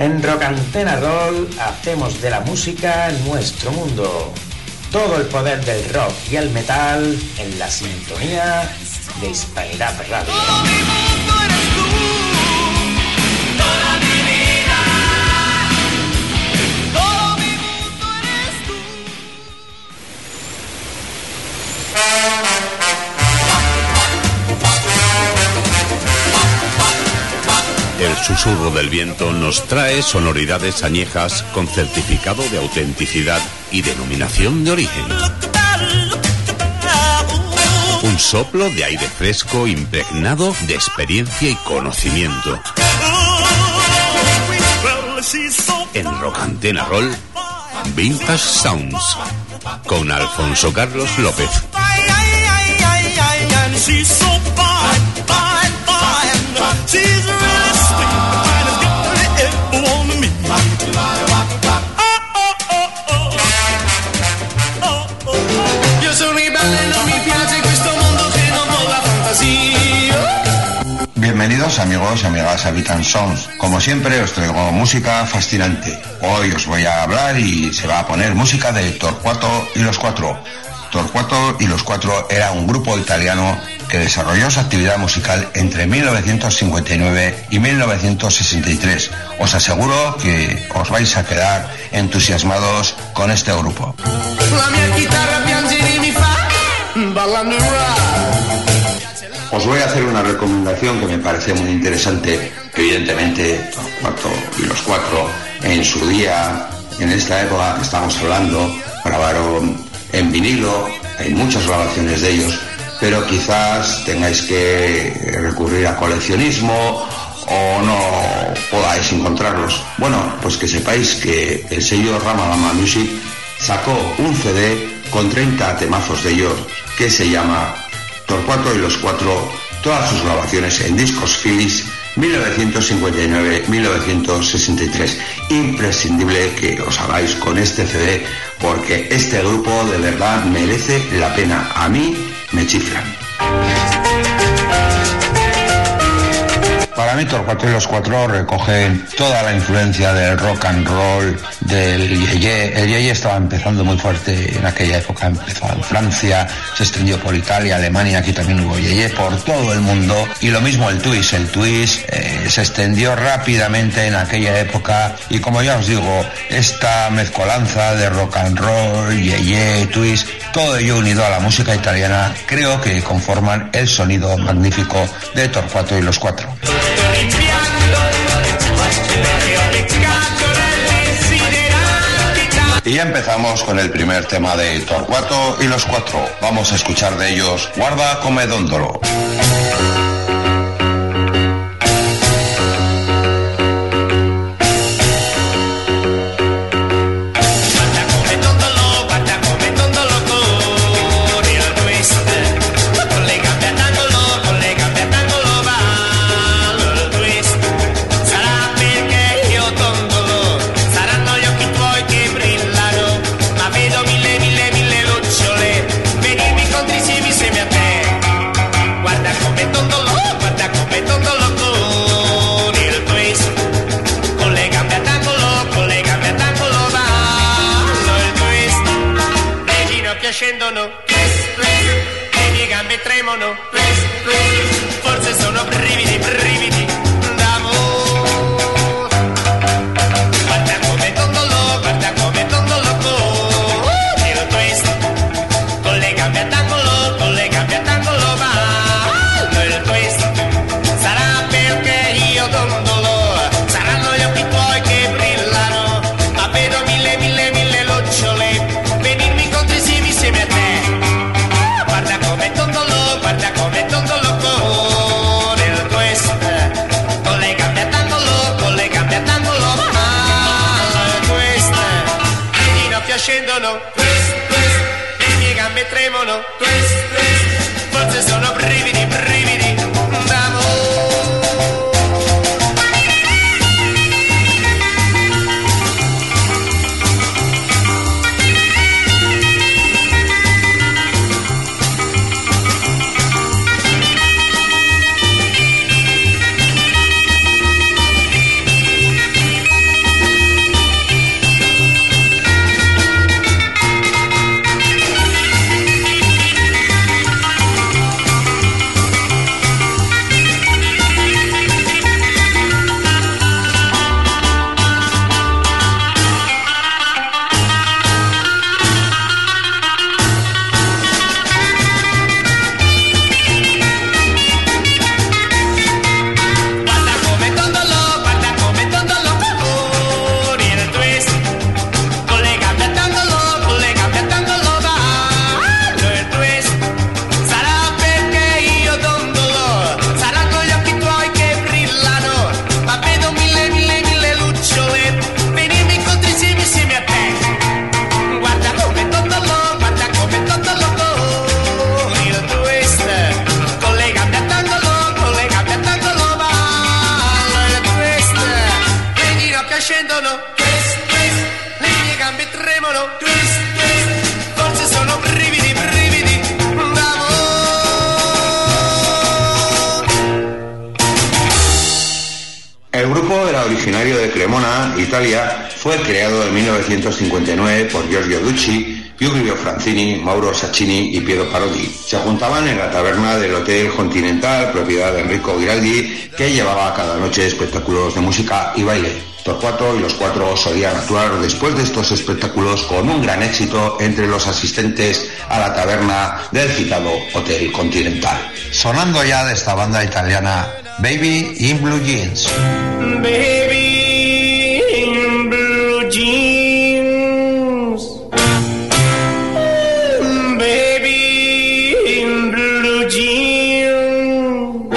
En Rock Antena Roll hacemos de la música nuestro mundo. Todo el poder del rock y el metal en la sintonía de Hispanidad Radio. El susurro del viento nos trae sonoridades añejas con certificado de autenticidad y denominación de origen. Un soplo de aire fresco impregnado de experiencia y conocimiento. En Rock Antena Roll, Vintage Sounds, con Alfonso Carlos López. Bienvenidos amigos y amigas a Vintage Sounds. Como siempre os traigo música fascinante. Hoy os voy a hablar y se va a poner música de Torquato y los Cuatro. Torquato y los Cuatro era un grupo italiano que desarrolló su actividad musical entre mil novecientos cincuenta y nueve y mil novecientos sesenta y tres. Os aseguro que os vais a quedar entusiasmados con este grupo. Os voy a hacer una recomendación que me parece muy interesante. Evidentemente, Torquato y los Cuatro en su día, en esta época que estamos hablando, grabaron en vinilo, hay muchas grabaciones de ellos, pero quizás tengáis que recurrir a coleccionismo o no podáis encontrarlos. Bueno, pues que sepáis que el sello Ramalama Music sacó un C D con treinta temazos de ellos que se llama Torquato y los Cuatro, todas sus grabaciones en discos Philips mil novecientos cincuenta y nueve a mil novecientos sesenta y tres. Imprescindible que os hagáis con este C D porque este grupo de verdad merece la pena. A mí me chiflan. Para mí Torquato y los Cuatro recogen toda la influencia del rock and roll, del yeye. El yeye estaba empezando muy fuerte en aquella época, empezó en Francia, se extendió por Italia, Alemania, aquí también hubo yeye, por todo el mundo. Y lo mismo el twist, el twist eh, se extendió rápidamente en aquella época y como ya os digo, esta mezcolanza de rock and roll, yeye, twist, todo ello unido a la música italiana, creo que conforman el sonido magnífico de Torquato y los Cuatro. Y ya empezamos con el primer tema de Torquato y los Cuatro. Vamos a escuchar de ellos Guarda come dondolo. Scendono, twist, twist, le mie gambe tremono, twist, twist, forse sono brividi, brividi d'amore. Guarda come dondolo, guarda come dondolo con il twist, con le gambe a tangolo, con le gambe a tangolo ballo il twist. Sarà perché io dondolo, saranno gli occhi tuoi che brillano, ma vedo mille, mille, mille lucciole venirmi incontro insieme a te. Guarda come dondolo, guarda come dondolo con il twist, con le gambe a tangolo, con le gambe a tangolo ballo il twist. Le ginocchia scendono, twist, twist, le mie gambe tremono, twist, twist, forse sono brividi, brividi d'amore. originario de Cremona, Italia, fue creado en mil novecientos cincuenta y nueve por Giorgio Ducci, Giulio Franzini, Mauro Sacchini y Piero Parodi. Se juntaban en la taberna del Hotel Continental, propiedad de Enrico Giraldi, que llevaba cada noche espectáculos de música y baile. Torcuato y los Cuatro solían actuar después de estos espectáculos con un gran éxito entre los asistentes a la taberna del citado Hotel Continental. Sonando ya de esta banda italiana, Baby in Blue Jeans. Baby in blue jeans. Baby in blue jeans.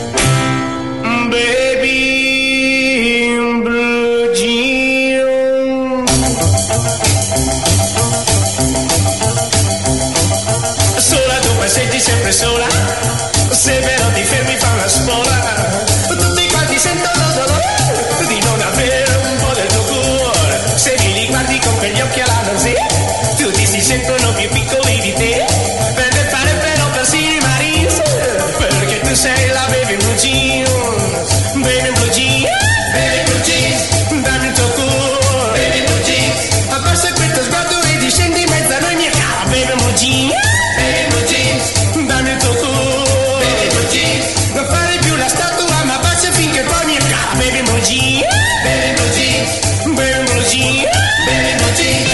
Baby in blue jeans. Sola tu passetti sempre sola. Se però ti fermi fa una spola. Tutti quanti sentono dolore di non avere un po' del tuo cuore. Se li guardi con quegli occhi alla nausea, tutti si sentono più piccoli di te. Per te fare però persino i Marines, perché tu sei la baby blue jeans. Baby blue jeans, baby blue jeans, dammi il tuo cuore. Baby blue jeans, abbassa questo sguardo e discendi in mezzo a noi mia cara. Baby blue jeans, baby blue jeans, dammi il tuo cuore. Baby blue jeans, non fare più la statua ma bacia finché poi mi accade. Baby blue jeans, baby blue jeans, baby blue jeans, baby blue jeans.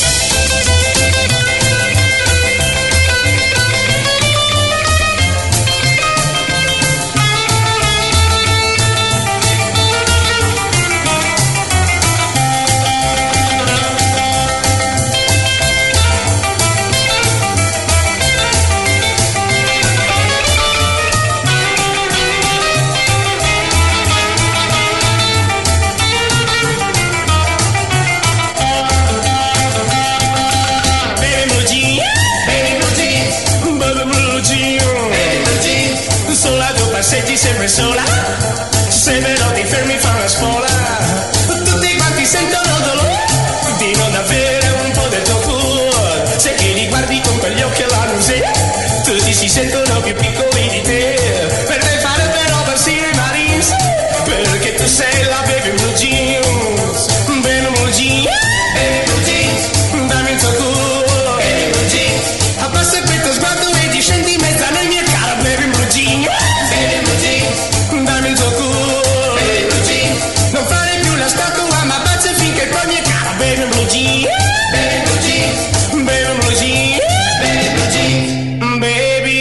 Passetti sempre sola, se però ti fermi fa una spola. Tutti quanti sentono dolore di non avere un po' del tuo cuore. Se che li guardi con quegli occhi alla nausea, tutti si sentono più piccoli di te. Per te fare però persino i Marines, perché tu sei la baby blue jeans. Baby blue jeans, baby blue jeans, dammi il tuo cuore. Baby blue jeans, abbassa questo sguardo e discendi in mezzo a noi mia cara. Baby blue jeans, baby blue jeans, dammi il tuo cuore. Baby blue jeans, non fare più la statua ma bacia finché poi mi accade. Baby blue jeans, baby blue jeans, baby blue jeans, baby blue jeans, baby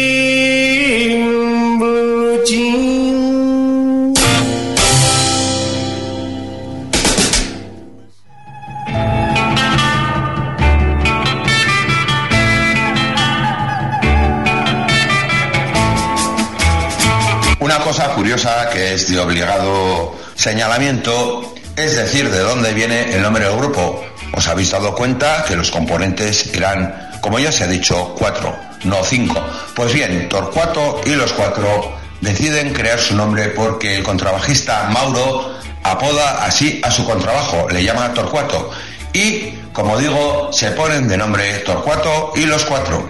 blue jeans. Una cosa curiosa que es de obligado señalamiento es decir de dónde viene el nombre del grupo. Os habéis dado cuenta que los componentes eran, como ya se ha dicho, cuatro, no cinco. Pues bien, Torcuato y los Cuatro deciden crear su nombre porque el contrabajista Mauro apoda así a su contrabajo, le llama Torcuato. Y, como digo, se ponen de nombre Torcuato y los Cuatro.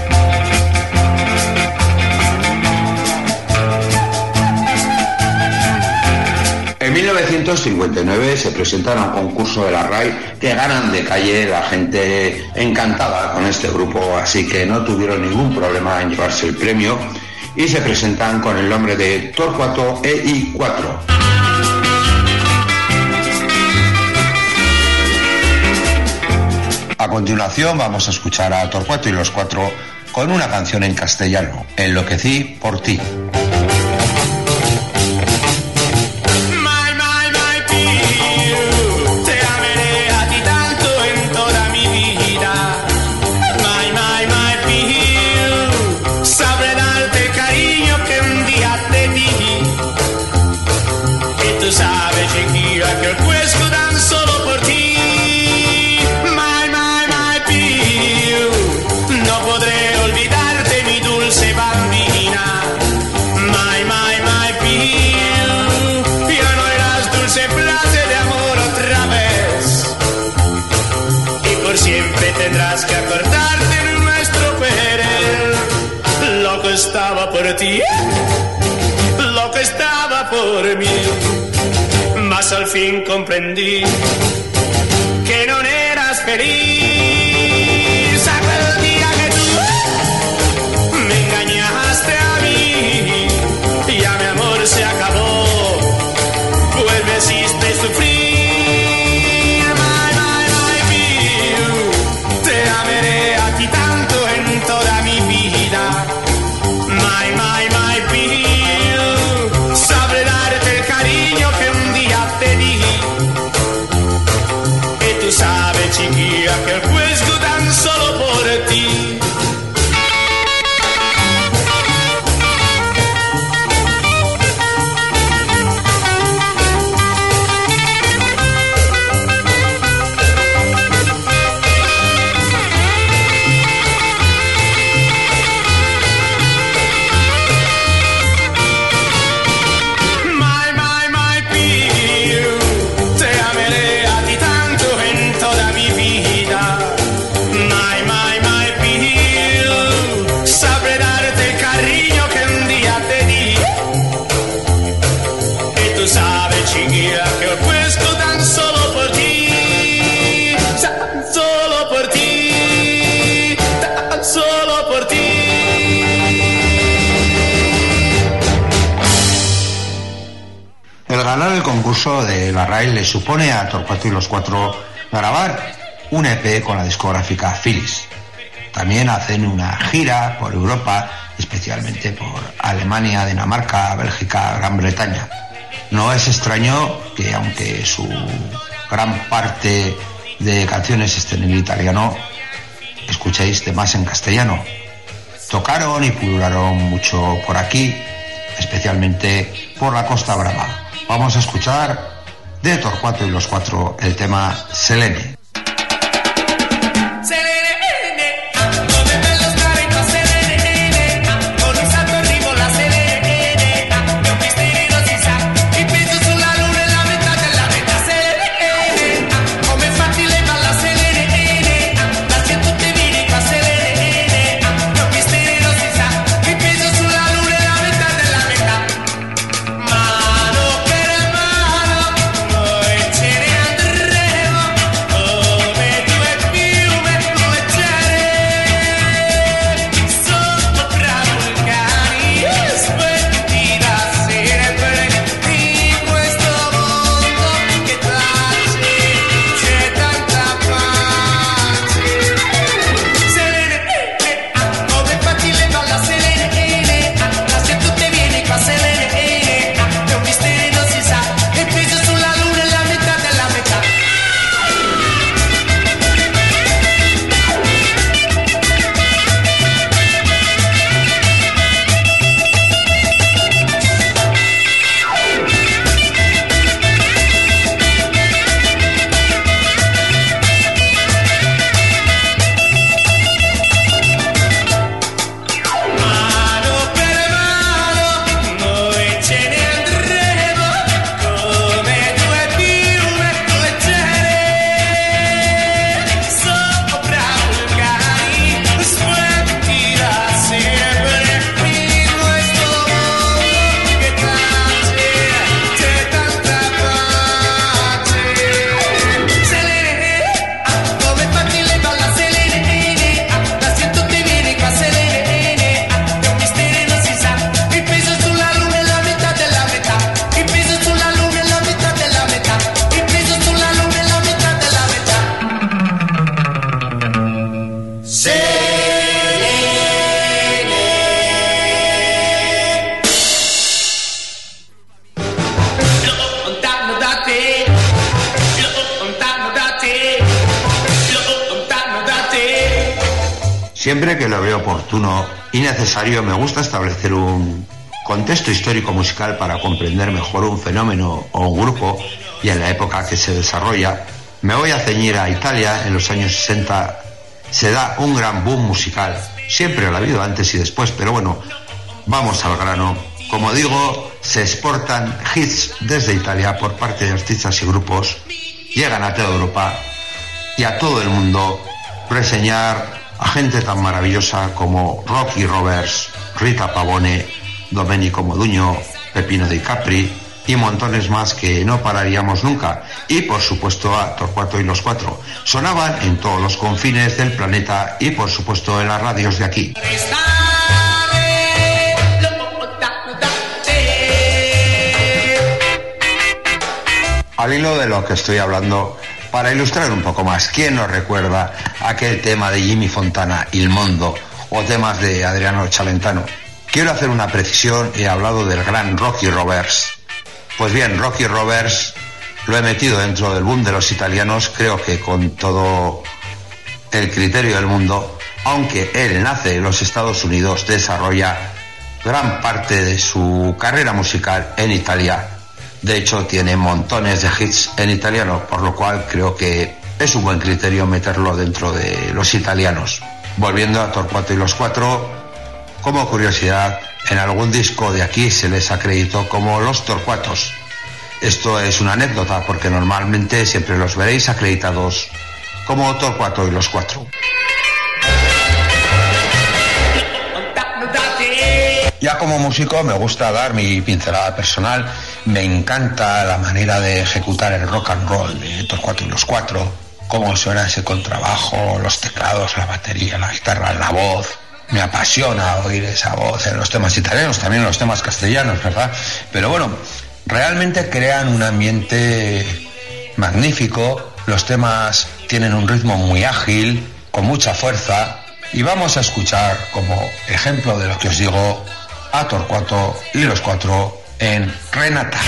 En mil novecientos cincuenta y nueve se presentan a un concurso de la R A I que ganan de calle, la gente encantada con este grupo, así que no tuvieron ningún problema en llevarse el premio y se presentan con el nombre de Torcuato e I cuatro. A continuación vamos a escuchar a Torcuato y los Cuatro con una canción en castellano, Enloquecí por ti. Tú sabes, Shakira, que el cuesco dan solo por ti. My, my, my piu, no podré olvidarte, mi dulce bambina. My, my, my piu, ya no irás dulce placer de amor otra vez. Y por siempre tendrás que acordarte de nuestro querer. Lo que estaba por ti, lo que estaba por mí. My, mas al fin comprendí que no eras feliz. Aquel día que tú me engañaste a mí, ya mi amor se acabó, pues me hiciste sufrir. My, my, my, piu, te amaré a ti tanto en toda mi vida. My, my, my, piu, sabré darte el cariño que un día te di. Y tú sabes, chiquilla, que el juego tan solo por ti. My, my, my, piu, te amaré a ti tanto en toda mi vida. My, my, my, piu, sabré darte el cariño que un día te di. Y tú sabes, chiquilla, que he puesto tan solo por ti, tan solo por ti, tan solo por ti. El ganar el concurso de la R A I le supone a Torcuato y los Cuatro grabar un E P con la discográfica Philips. También hacen una gira por Europa, especialmente por Alemania, Dinamarca, Bélgica, Gran Bretaña. No es extraño que, aunque su gran parte de canciones estén en italiano, escuchéis temas en castellano. Tocaron y pulularon mucho por aquí, especialmente por la Costa Brava. Vamos a escuchar de Torcuato y los Cuatro el tema Selene. Con un salto arrivo la Selene, che un misterioso si sa, i pesi sulla luna e la metà della metà. Selene, come infatti lei fa la Selene, la c'è tutte vini qua Selene, che un misterioso si sa, i pesi sulla luna e la metà della metà. Mano per mano, noi ce ne andremo, come due fiume leggere, sopra vulcani, splendida sempre in questo mondo che tace, c'è tanta pace. Selene, come infatti le fa la Selene, la se tutte vieni qua Selene, è un mistero non si sa, è peso sulla luna e la metà della metà. Mano per mano, noi ce ne andremo, come due fiume leggere, sopra vulcani, splendida sempre in questo mondo che tace, c'è tanta pace. Selene, come infatti lei fa la Selene, la se tutti vieni qua Selene, che un mistero non si sa, il peso sulla luna e la metà della metà, il peso sulla luna e la metà della metà, il peso sulla luna e la metà della metà. Lontano da te, lontano da te, lontano da te. Siempre que lo veo oportuno y necesario, me gusta establecer un contexto histórico musical para comprender mejor un fenómeno o un grupo y en la época que se desarrolla. Me voy a ceñir a Italia. En los años sesenta se da un gran boom musical. Siempre lo ha habido antes y después, pero bueno, vamos al grano. Como digo, se exportan hits desde Italia por parte de artistas y grupos, llegan a toda Europa y a todo el mundo. Reseñar a gente tan maravillosa como Rocky Roberts, Rita Pavone, Domenico Modugno, Peppino Di Capri, y montones más que no pararíamos nunca. Y por supuesto a Torcuato y los Cuatro. Sonaban en todos los confines del planeta y por supuesto en las radios de aquí. Al hilo de lo que estoy hablando, para ilustrar un poco más, ¿quién nos recuerda aquel tema de Jimmy Fontana, Il Mondo, o temas de Adriano Celentano? Quiero hacer una precisión, he hablado del gran Rocky Roberts. Pues bien, Rocky Roberts lo he metido dentro del boom de los italianos, creo que con todo el criterio del mundo, aunque él nace en los Estados Unidos, desarrolla gran parte de su carrera musical en Italia. De hecho, tiene montones de hits en italiano, por lo cual creo que es un buen criterio meterlo dentro de los italianos. Volviendo a Torcuato y los Cuatro, como curiosidad, en algún disco de aquí se les acreditó como Los Torcuatos. Esto es una anécdota porque normalmente siempre los veréis acreditados como Torcuato y los Cuatro. Ya como músico me gusta dar mi pincelada personal. Me encanta la manera de ejecutar el rock and roll de Torcuato y los Cuatro, cómo suena ese contrabajo, los teclados, la batería, la guitarra, la voz. Me apasiona oír esa voz en los temas italianos, también en los temas castellanos, ¿verdad? Pero bueno, realmente crean un ambiente magnífico. Los temas tienen un ritmo muy ágil, con mucha fuerza. Y vamos a escuchar como ejemplo de lo que os digo a Torcuato y los Cuatro en Renata.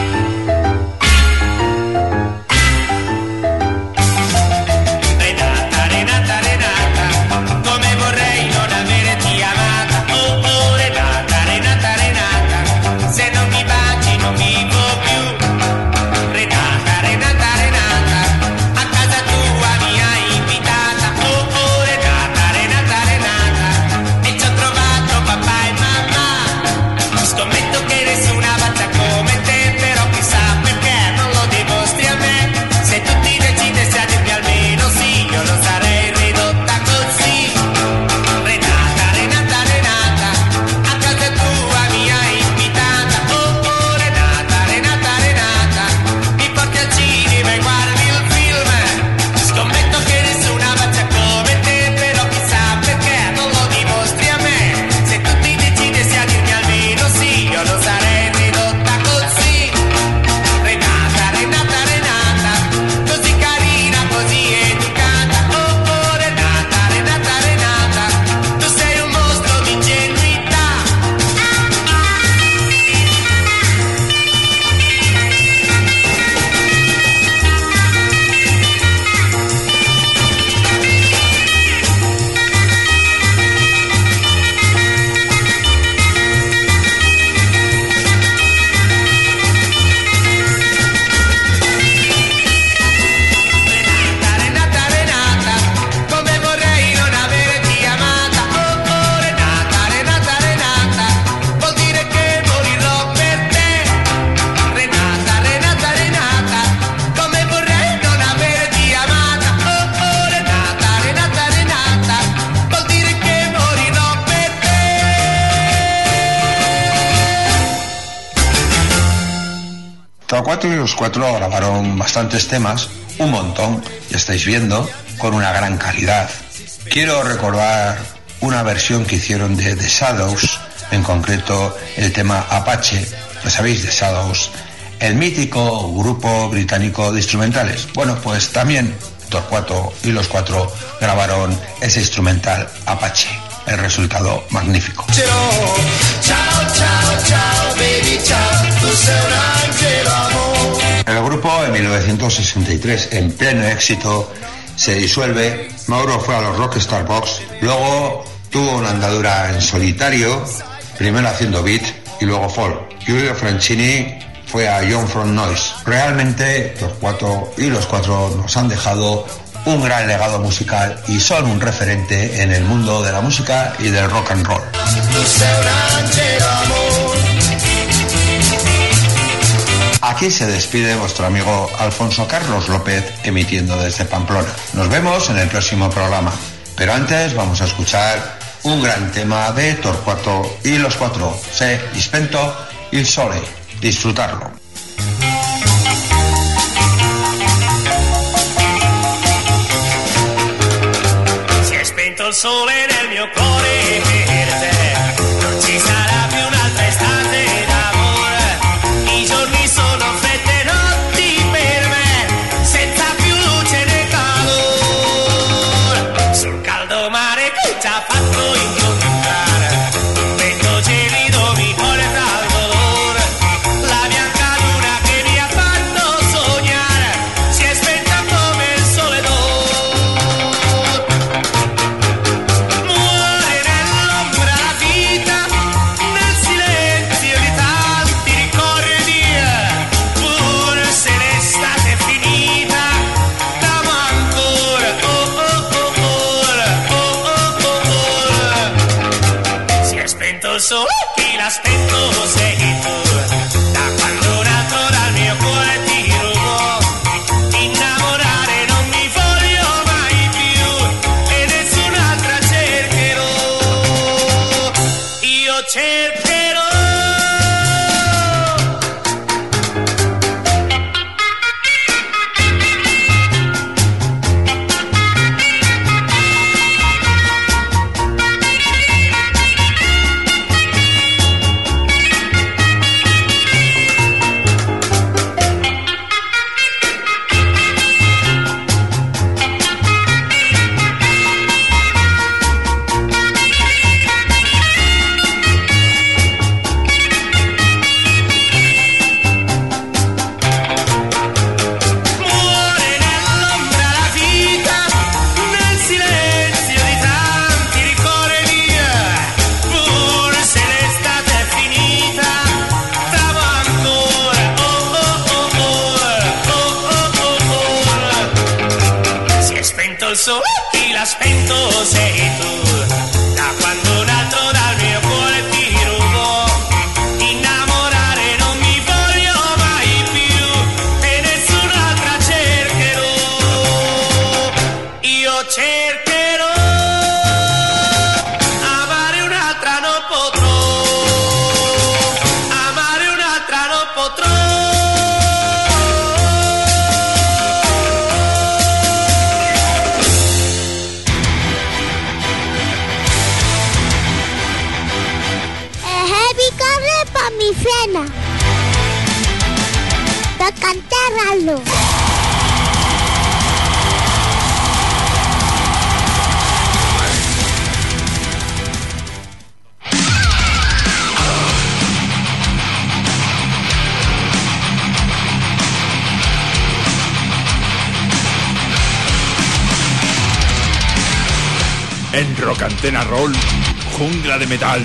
Renata, Renata, Renata, come vorrei non averti amata. Oh, oh, Renata, Renata, Renata, se non mi baci non vivo più. Renata, Renata, Renata, a casa tua mi hai invitata. Oh, oh, Renata, Renata, Renata, e ci ho trovato papà e mamma. Scommetto che nessuna bacia come te, però chissà perché non lo dimostri a me. Se tu ti decidessi a dirmi almeno sì, io non sarei ridotta così. Renata, Renata, Renata, a casa tua mi hai invitata. Oh, oh, Renata, Renata, Renata, mi porti al cinema e guardi il film. Scommetto che nessuna bacia come te, però chissà perché non lo dimostri a me. Se tu ti decidessi a dirmi almeno sì, io non sarei ridotta così. Renata, Renata, Renata, così carina, così educata. Oh, oh, Renata, Renata, Renata, tu sei un mostro di ingenuità. Renata, Renata, come vorrei non averti amata. Oh, oh, Renata, Renata, Renata, vuol dire che morirò per te. Renata, Renata, Renata, come vorrei non averti amata. Oh, oh, Renata, Renata, Renata, vuol dire che morirò per te. Torcuato y los Cuatro grabaron bastantes temas, un montón, ya estáis viendo, con una gran calidad. Quiero recordar una versión que hicieron de The Shadows, en concreto el tema Apache, ya sabéis, The Shadows, el mítico grupo británico de instrumentales. Bueno, pues también Torcuato y los Cuatro grabaron ese instrumental Apache. El resultado magnífico. Ciao, ciao, ciao, baby, ciao, tu sei un angelo, amor. El grupo en mil novecientos sesenta y tres, en pleno éxito, se disuelve. Mauro fue a los Rockstar Box, luego tuvo una andadura en solitario, primero haciendo beat y luego folk. Giulio Franchini fue a John From Noise. Realmente Torcuato y los Cuatro nos han dejado un gran legado musical y son un referente en el mundo de la música y del rock and roll. Tu sei un angelo, amor. Aquí se despide vuestro amigo Alfonso Carlos López, emitiendo desde Pamplona. Nos vemos en el próximo programa, pero antes vamos a escuchar un gran tema de Torcuato y los Cuatro, Se Dispento il Sole. Disfrutarlo. il sole nel mio cuore per te. Non ci sarà più un'altra estate d'amore. I giorni sono fredde notti per me, senza più luce né calore. Sul caldo mare che ci ha fatto incontrare, un vento gelido mi porta al dolore. La bianca luna che mi ha fatto sognare si è spenta come il sole d'oro. Muore nell'ombra la vita, nel silenzio di tanti ricordi, pur se l'estate è finita, t'amo ancora, oh oh oh oh, oh oh oh oh. Si è spento il sole, chi l'ha spento sei tu, da quando un altro dal mio cuore ti rubò. Innamorare non mi voglio mai più e nessun'altra cercherò. Io cercherò. Muore nell'ombra la vita, nel silenzio di tanti ricordi, pur se l'estate è finita, t'amo ancora, oh oh oh oh, oh oh oh oh. Si è spento il sole, chi l'ha spento sei tu, da quando un altro dal mio cuore ti rubò. Innamorare non mi voglio mai più e nessun'altra cercherò. Io cercherò. Amare un'altra non potrò. Amare un'altra non potrò. Heavy corre pa' mi cena. Rocantérralo. En Rock Antena Roll, jungla de metal.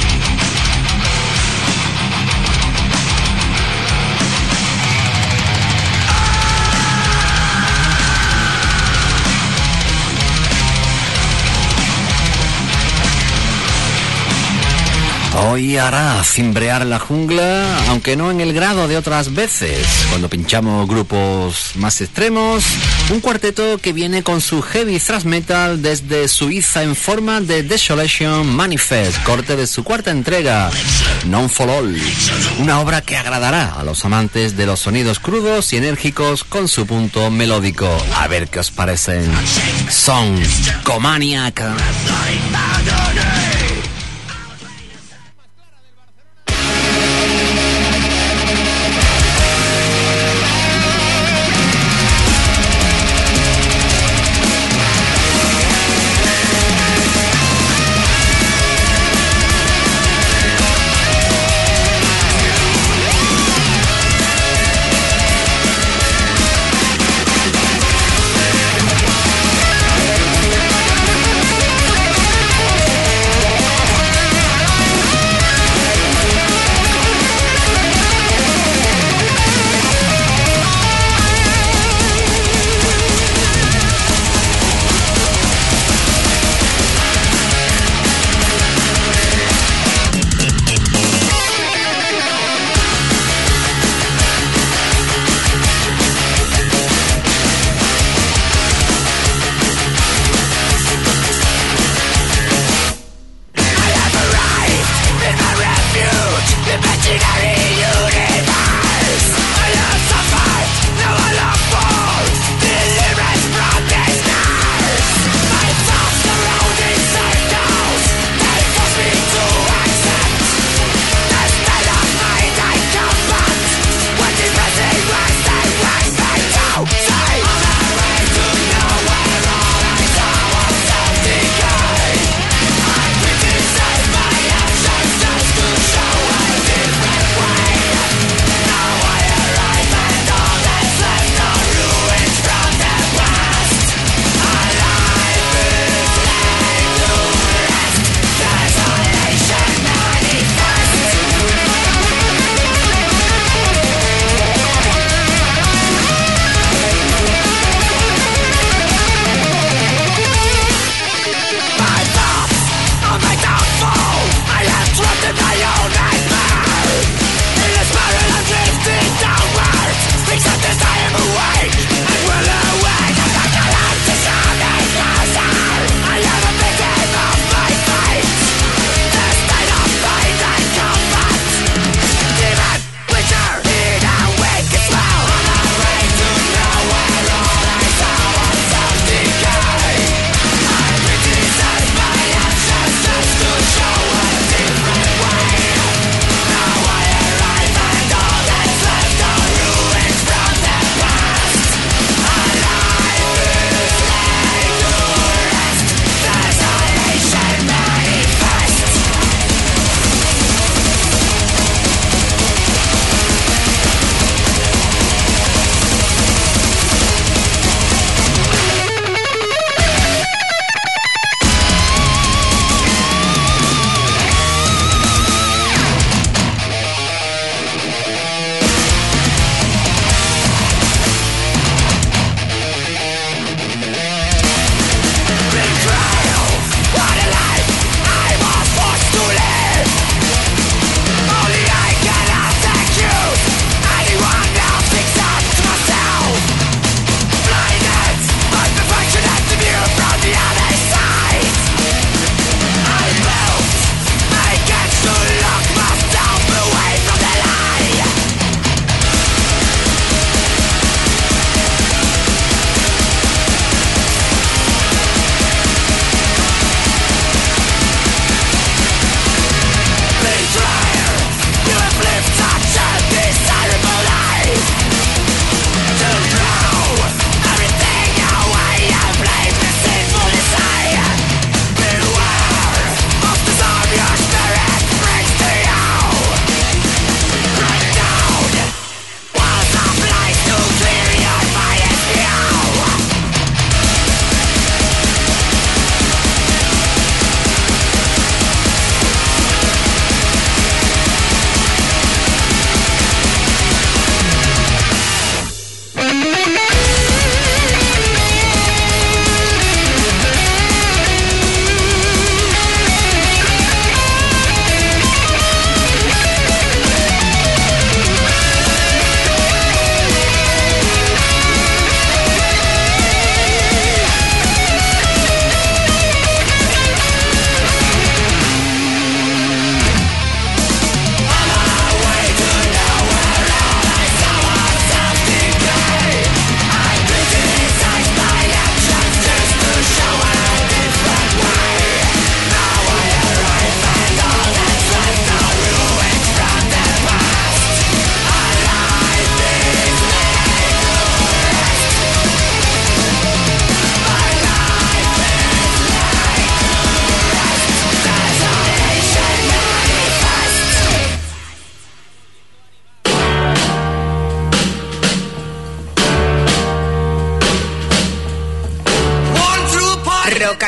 Hoy hará cimbrear la jungla, aunque no en el grado de otras veces, cuando pinchamos grupos más extremos. Un cuarteto que viene con su heavy thrash metal desde Suiza en forma de Desolation Manifest, corte de su cuarta entrega, Non For All. Una obra que agradará a los amantes de los sonidos crudos y enérgicos con su punto melódico. A ver qué os parecen. Son Comaniac. Thank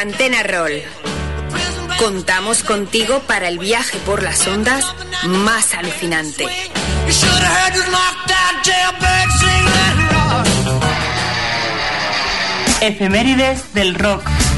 Antena Roll. Contamos contigo para el viaje por las ondas más alucinante. Efemérides del rock.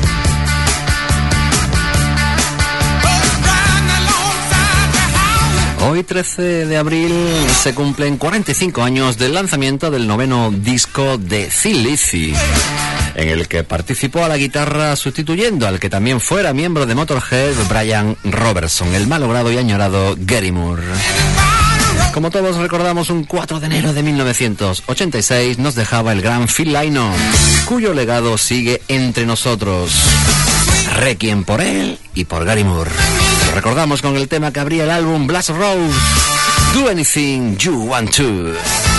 Hoy, trece de abril, se cumplen cuarenta y cinco años del lanzamiento del noveno disco de Thin Lizzy, en el que participó a la guitarra sustituyendo al que también fuera miembro de Motorhead, Brian Robertson, el malogrado y añorado Gary Moore. Como todos recordamos, un cuatro de enero de mil novecientos ochenta y seis nos dejaba el gran Phil Lynott, cuyo legado sigue entre nosotros. Requiem por él y por Gary Moore. Lo recordamos con el tema que abría el álbum Blast Rose, Do Anything You Want To.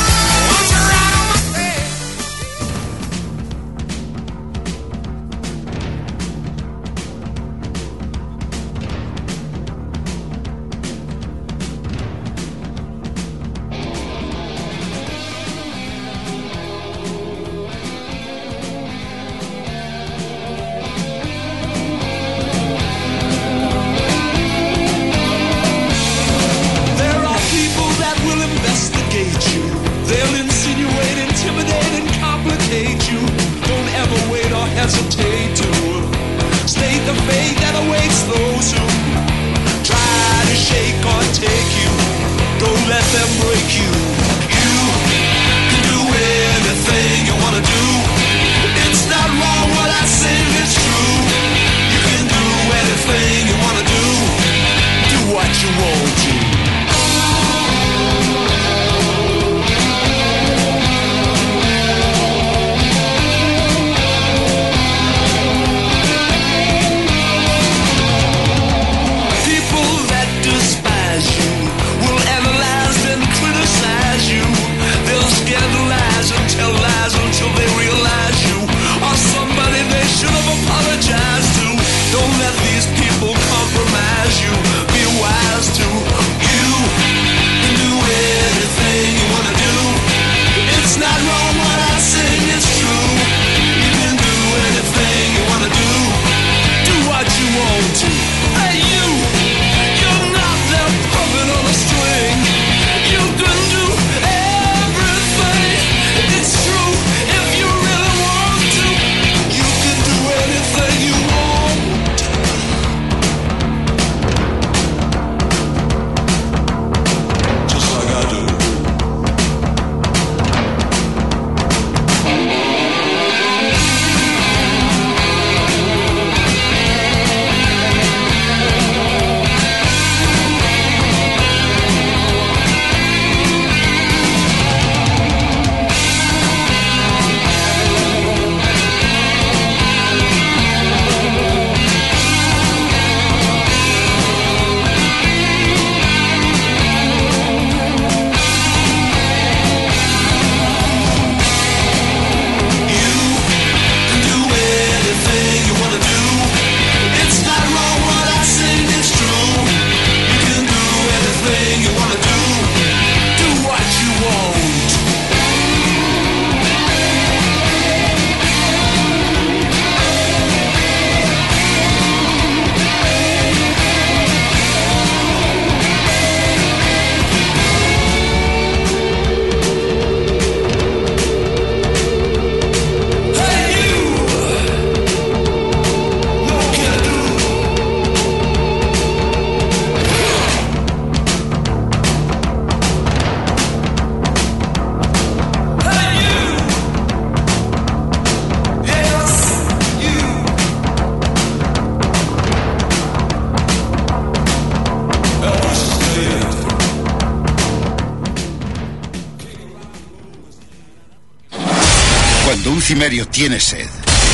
Cuando un cimerio tiene sed,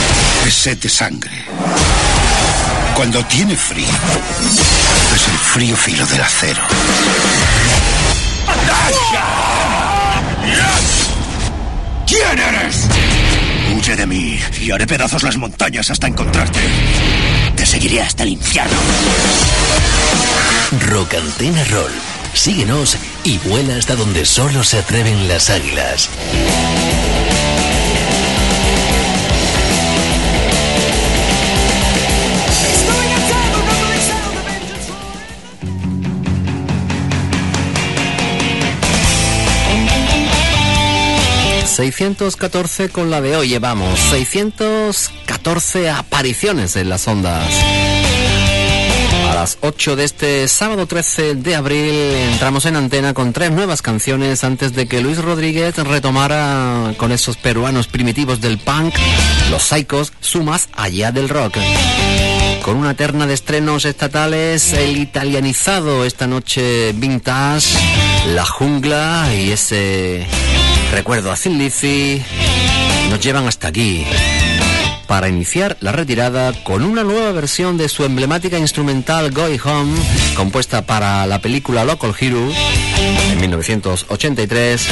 es sed de sangre. Cuando tiene frío, es el frío filo del acero. ¿Quién eres? Huye de mí y haré pedazos las montañas hasta encontrarte. Te seguiré hasta el infierno. Rock Antena Roll. Síguenos y vuela hasta donde solo se atreven las águilas. seiscientos catorce con la de hoy llevamos seiscientos catorce apariciones en las ondas. A las ocho de este sábado trece de abril entramos en antena con tres nuevas canciones antes de que Luis Rodríguez retomara con esos peruanos primitivos del punk, los Psychos, su más allá del rock. Con una terna de estrenos estatales, el italianizado esta noche vintage, La Jungla y ese recuerdo a Thin Lizzy nos llevan hasta aquí para iniciar la retirada con una nueva versión de su emblemática instrumental Going Home, compuesta para la película Local Hero en mil novecientos ochenta y tres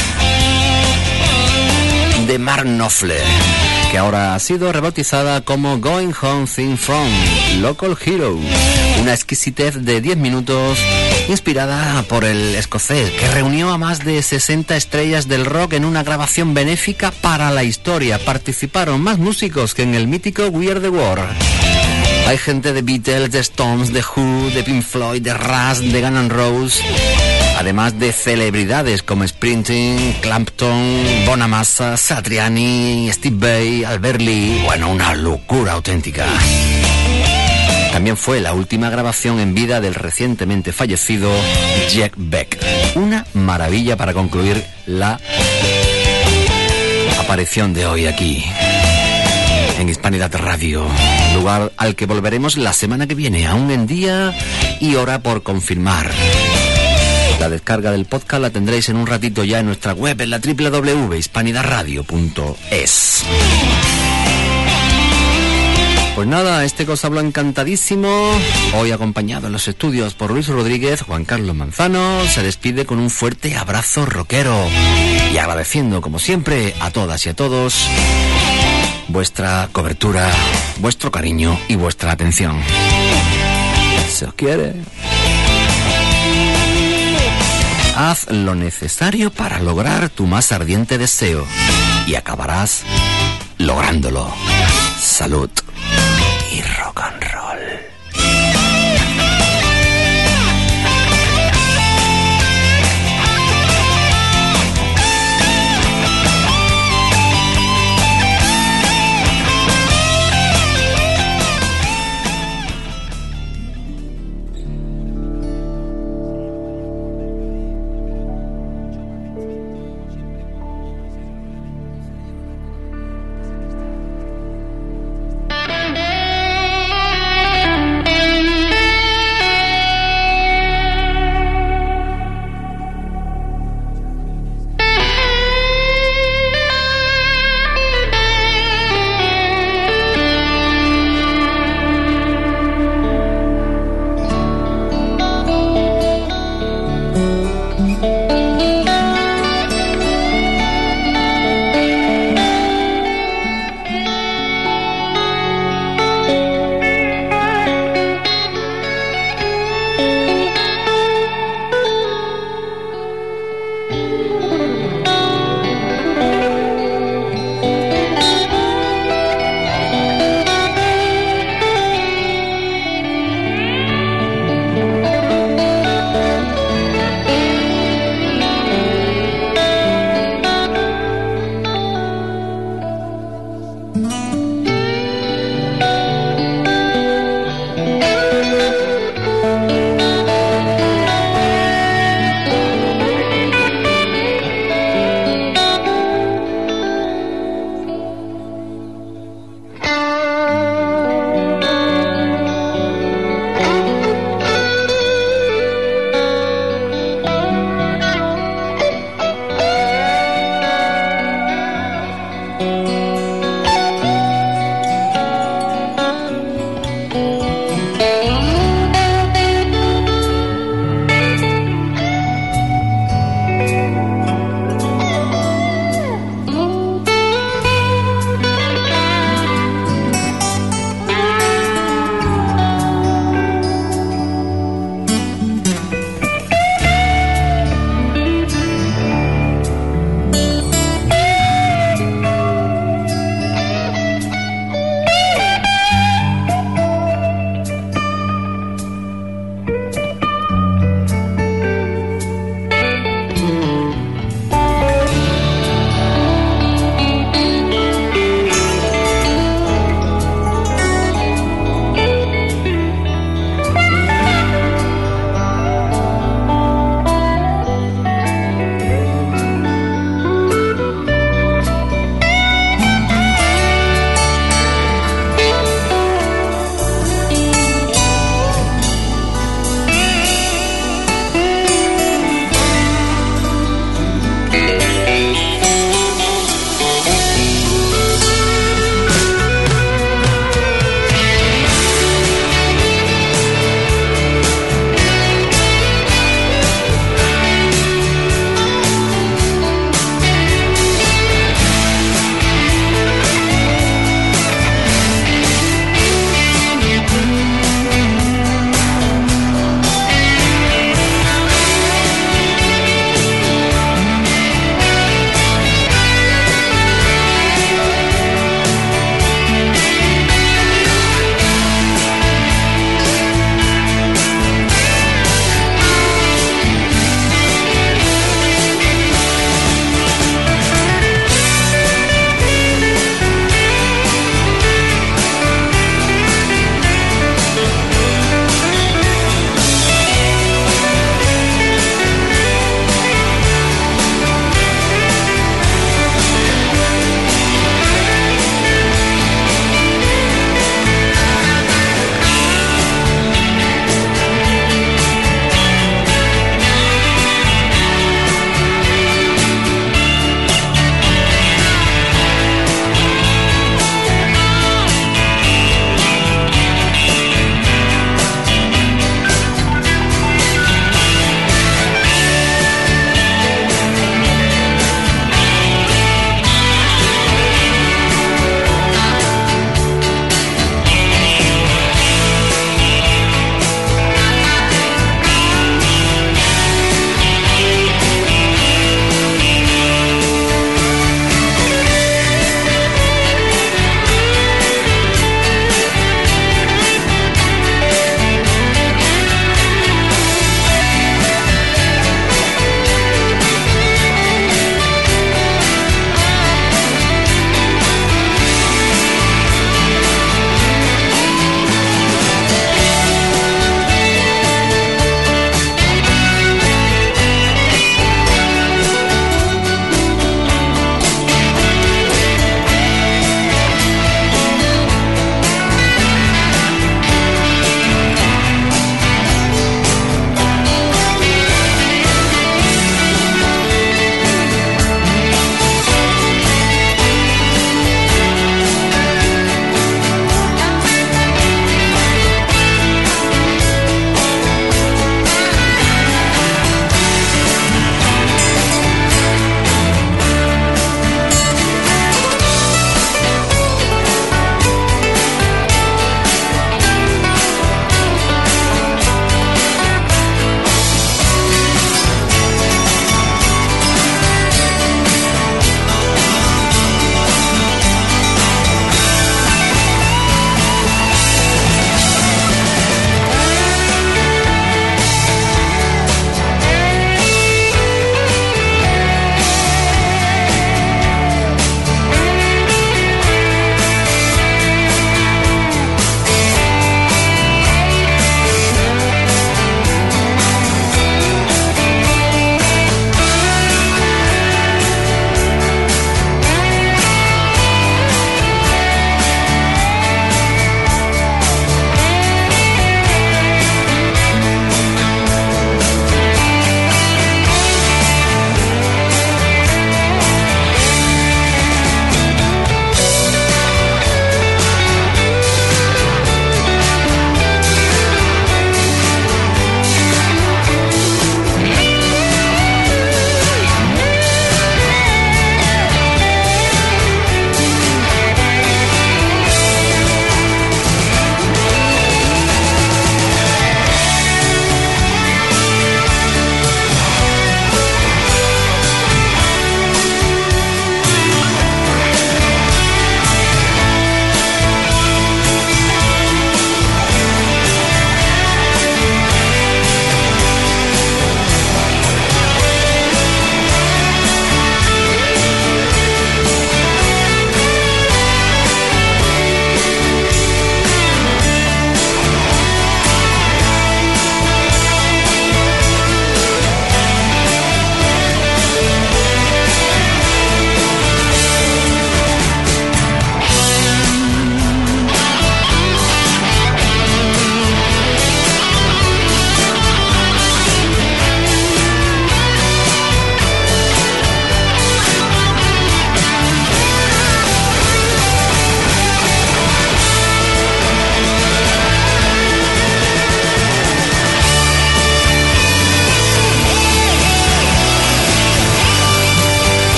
de Mark Knopfler, que ahora ha sido rebautizada como Going Home Theme from Local Hero, una exquisitez de diez minutos inspirada por el escocés, que reunió a más de sesenta estrellas del rock en una grabación benéfica para la historia. Participaron más músicos que en el mítico We Are The World. Hay gente de Beatles, de Stones, de Who, de Pink Floyd, de Rush, de Guns N' Roses, además de celebridades como Springsteen, Clapton, Bonamassa, Satriani, Steve Vai, Albert Lee. Bueno, una locura auténtica. También fue la última grabación en vida del recientemente fallecido Jack Beck. Una maravilla para concluir la aparición de hoy aquí en Hispanidad Radio, lugar al que volveremos la semana que viene, aún en día y hora por confirmar. La descarga del podcast la tendréis en un ratito ya en nuestra web, en la doble u doble u doble u punto hispanidad radio punto es. Pues nada, este que os hablo encantadísimo, hoy acompañado en los estudios por Luis Rodríguez, Juan Carlos Manzano, se despide con un fuerte abrazo rockero y agradeciendo como siempre a todas y a todos vuestra cobertura, vuestro cariño y vuestra atención. Se os quiere. Haz lo necesario para lograr tu más ardiente deseo y acabarás lográndolo. Salud y rock and roll.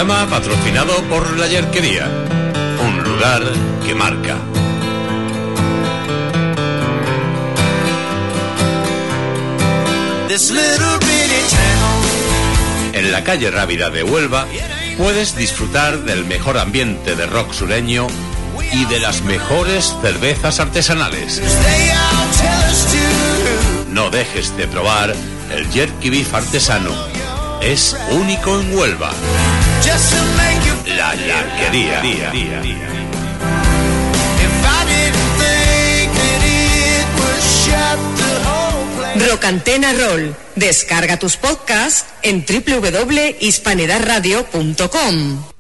programa patrocinado por La Yerquería, un lugar que marca. En la calle Rábida de Huelva puedes disfrutar del mejor ambiente de rock sureño y de las mejores cervezas artesanales. No dejes de probar el jerky beef artesano. Es único en Huelva. La Yerquería. Rock Antena Roll. Descarga tus podcasts en doble u doble u doble u punto hispanidad radio punto com.